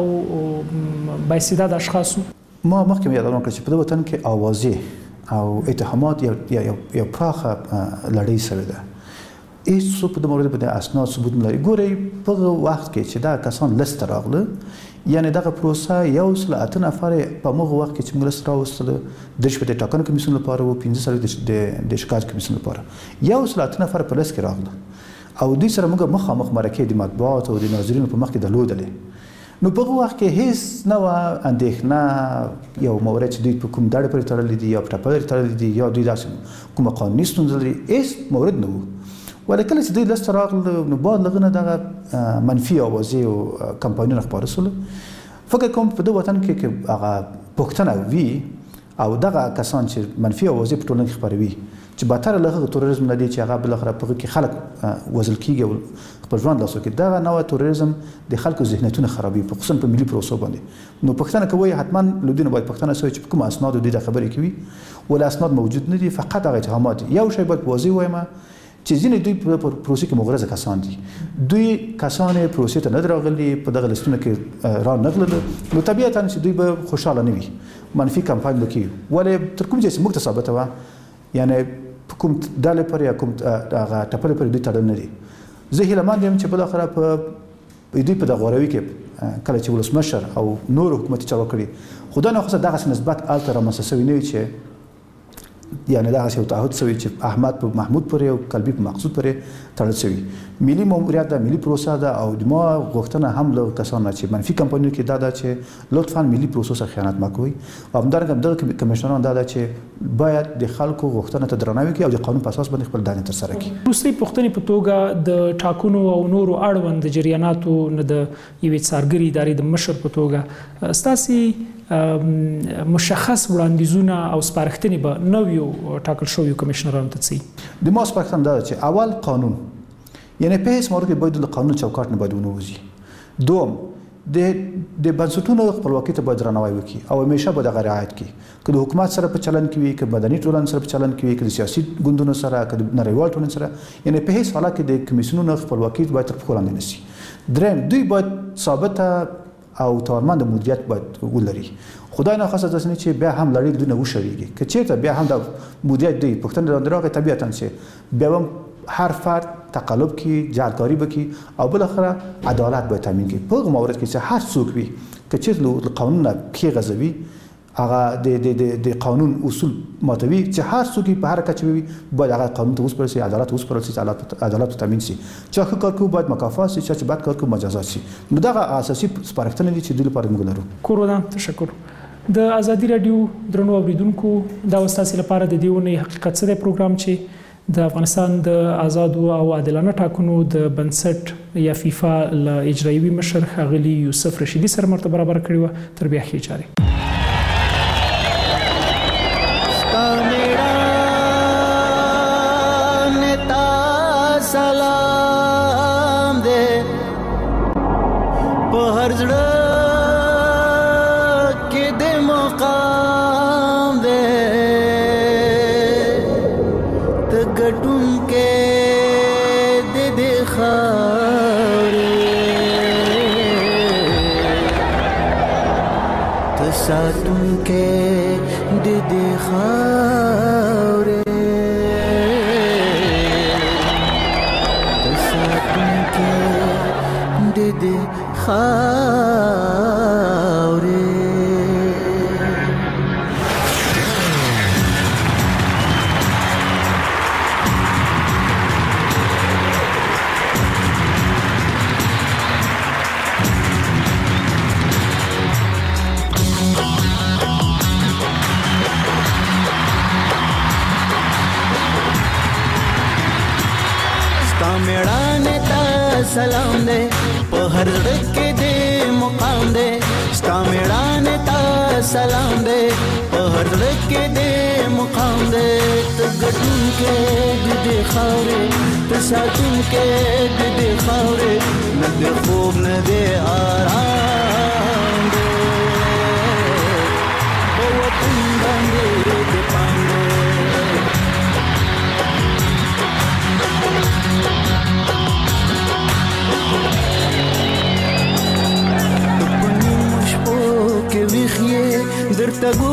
او بااستعداد اشخاص ما مخکې یادونه کړه چې په دې وطن کې اوازې او اتهامات یو پراخه لړۍ سوې ده. هیڅ څوک په دې مورد باندې اسناد ثبوت نه لري. ګورئ په هغه وخت کې چې دا کسان لیست ته راغله یعنی دغه پروسه 108 نفر په هغه وخت کې چې موږ لیست راوستله د شپې د ټاکنو کمیسیون لپاره و 15 د شکایت کمیسیون لپاره 108 نفر په لیست کې راغله او دوی سره موږ مخامخ مرکې د مطبوعات او د ناظرینو په مخ کې درلودلې. نو په هغه وخت کې هیڅ نه وه اندېښنه یو مورد چې دوی په کوم دړې پورې تړلی دي یا په ټپه پورې تړلی دي یا دوی داسې کومه قانوني ستونزه لري، هیڅ مورد نه و. ولې کله چې دوی لیست ته راغله نو بعد له هغه نه دغه منفي اوازې او کمپاینونه خپاره شول. فکر کوم په دې وطن کې که هغه پوښتنه وي او دغه کسان چې منفي اوازې په ټولنه کې خپروي چې بدتره له هغه تروریزم نه دی چې هغه بالاخره په هغه کې خلک وژل کېږي او خپل ژوند لاسو کې دغه نوع تروریزم د خلکو ذهنیتونه خرابوي په خصوصا په ملي پروسو باندې. نو پوښتنه کوي حتما له دوی نه باید پوښتنه شوی چې کوم اسناد دوی د خبرې کوي ولا اسناد موجود نه دي، فقط هغه اتهامات. یو شی باید واضح وایم چې ځینې دوی په پروسې کې مغرضه کسان دي. دوی کسان پروسې ته نه راغلي په دغه لیستونو کې را نغلل نو طبیعتا چې دوی به خوشاله نه وي، منفي کمپاین به کوي. ولې تر کوم ځای چې موږ ته ثابته وه یعنی کوم ډلې پر یا کوم هغه ټپلې پر دوی تړل نه دي. زه هیلهمند یم چې بالاخره په دوی په دغه غوروي کې کله چې ولسمشر او نور حکومتي چارواکي خدای ناخواسته دغسې نسبت هلته رامنځته سوي نه وي چې یعنی دغسې یو تعهد سوي چې احمد په محمود پورې او قلبي په مقصود پورې تړل سوي. ملي ماموریت ده، ملي پروسه ده او د ما غوښتنه هم له کسانو چې منفي کمپاینونو کې دا ده چې لطفا ملي پروسو سره خیانت مه کوئ. او همدارنګه دغه کمیشنران دا ده چې باید د خلکو غوښتنه ته درناوی وکړي او د قانون په اساس باندې خپل دندې ترسره کړي. وروستۍ پوښتنې په توګه د ټاکنو او نورو اړوند جریاناتو نه د یوې څارګرې ادارې د مشر په توګه ستاسې مشخص وړاندیزونه او سپارښتنې به نویو ټاکل شویو کمیشنرانو ته څه د ما سپارښتنه دا ده چې اول قانون یعنی په هیڅ مورد کې باید له قانون چوکاټ نه باید ونه وځي. دوم د بنسټونو خپلواکۍ ته باید درناوی وکړي او همیشه باید هغه رعایت کړي. که د حکومت سره په چلن کې وي، که مدني ټولنې سره په چلن کې وي، که د سیاسي ګوندونو سره، که د نړیوال ټولنې سره، یعنی په هیڅ حالت کې د کمیسیونونو خپلواکۍ باید تر پښو لاندې نه شي. دریم دوی باید ثابته او توانمند مدیریت باید ولري. خدای ناخواسته داسې نه چې بیا هم لړۍ دوی نه وشړېږي. که چېرته بیا هم د مدیریت دوی پوښتنې لاندې راغی طبیعتا چې بیا هم هر فرد تقلب کی جعلکاری بکی او بالاخره عدالت باید تامین کی. په هغه مورد کې چې هر څوک وي که چېرته قانون نه پښې غځوي هغه د قانون اصول ماتوي چې هر څوک په هر کچه وي باید هغه قانون ته وسپارل شي، عدالت وسپارل شي، عدالت تامین شي. چې ښه کار کوي باید مکافات شي، چې بد کار کوي مجازات شي. نو دغه اساسي سپارښتنې دي چې دوی لپاره موږ لرو. کورونه تشکر. د ازادي رادیو درنو اوریدونکو دا ستاسو لپاره د دیونه حقیقت څه پروګرام چې د افغانستان د آزادو او عادلانه ټاکنو د بنسټ یا فیفا له اجرایوي مشر ښاغلي یوسف رشیدي سره مرتبه برابر کړی و. تر بیا ښې چارې. سلام دې په هر زړه کې د مقام دې ګټون کې د خاورې ته ساتون کې د خاورې ته ساتون کې د خاورې सलाम दे په هر ځړ کې دې مقام دې ستا میړانه تا سلام دې په هر ځړ کې دې مقام دې ته ګټون کې دې خاورې ته ساتون کې دې خاورې نه دې خوب نه دې آرام دې په وطن باندې دې پاندې درته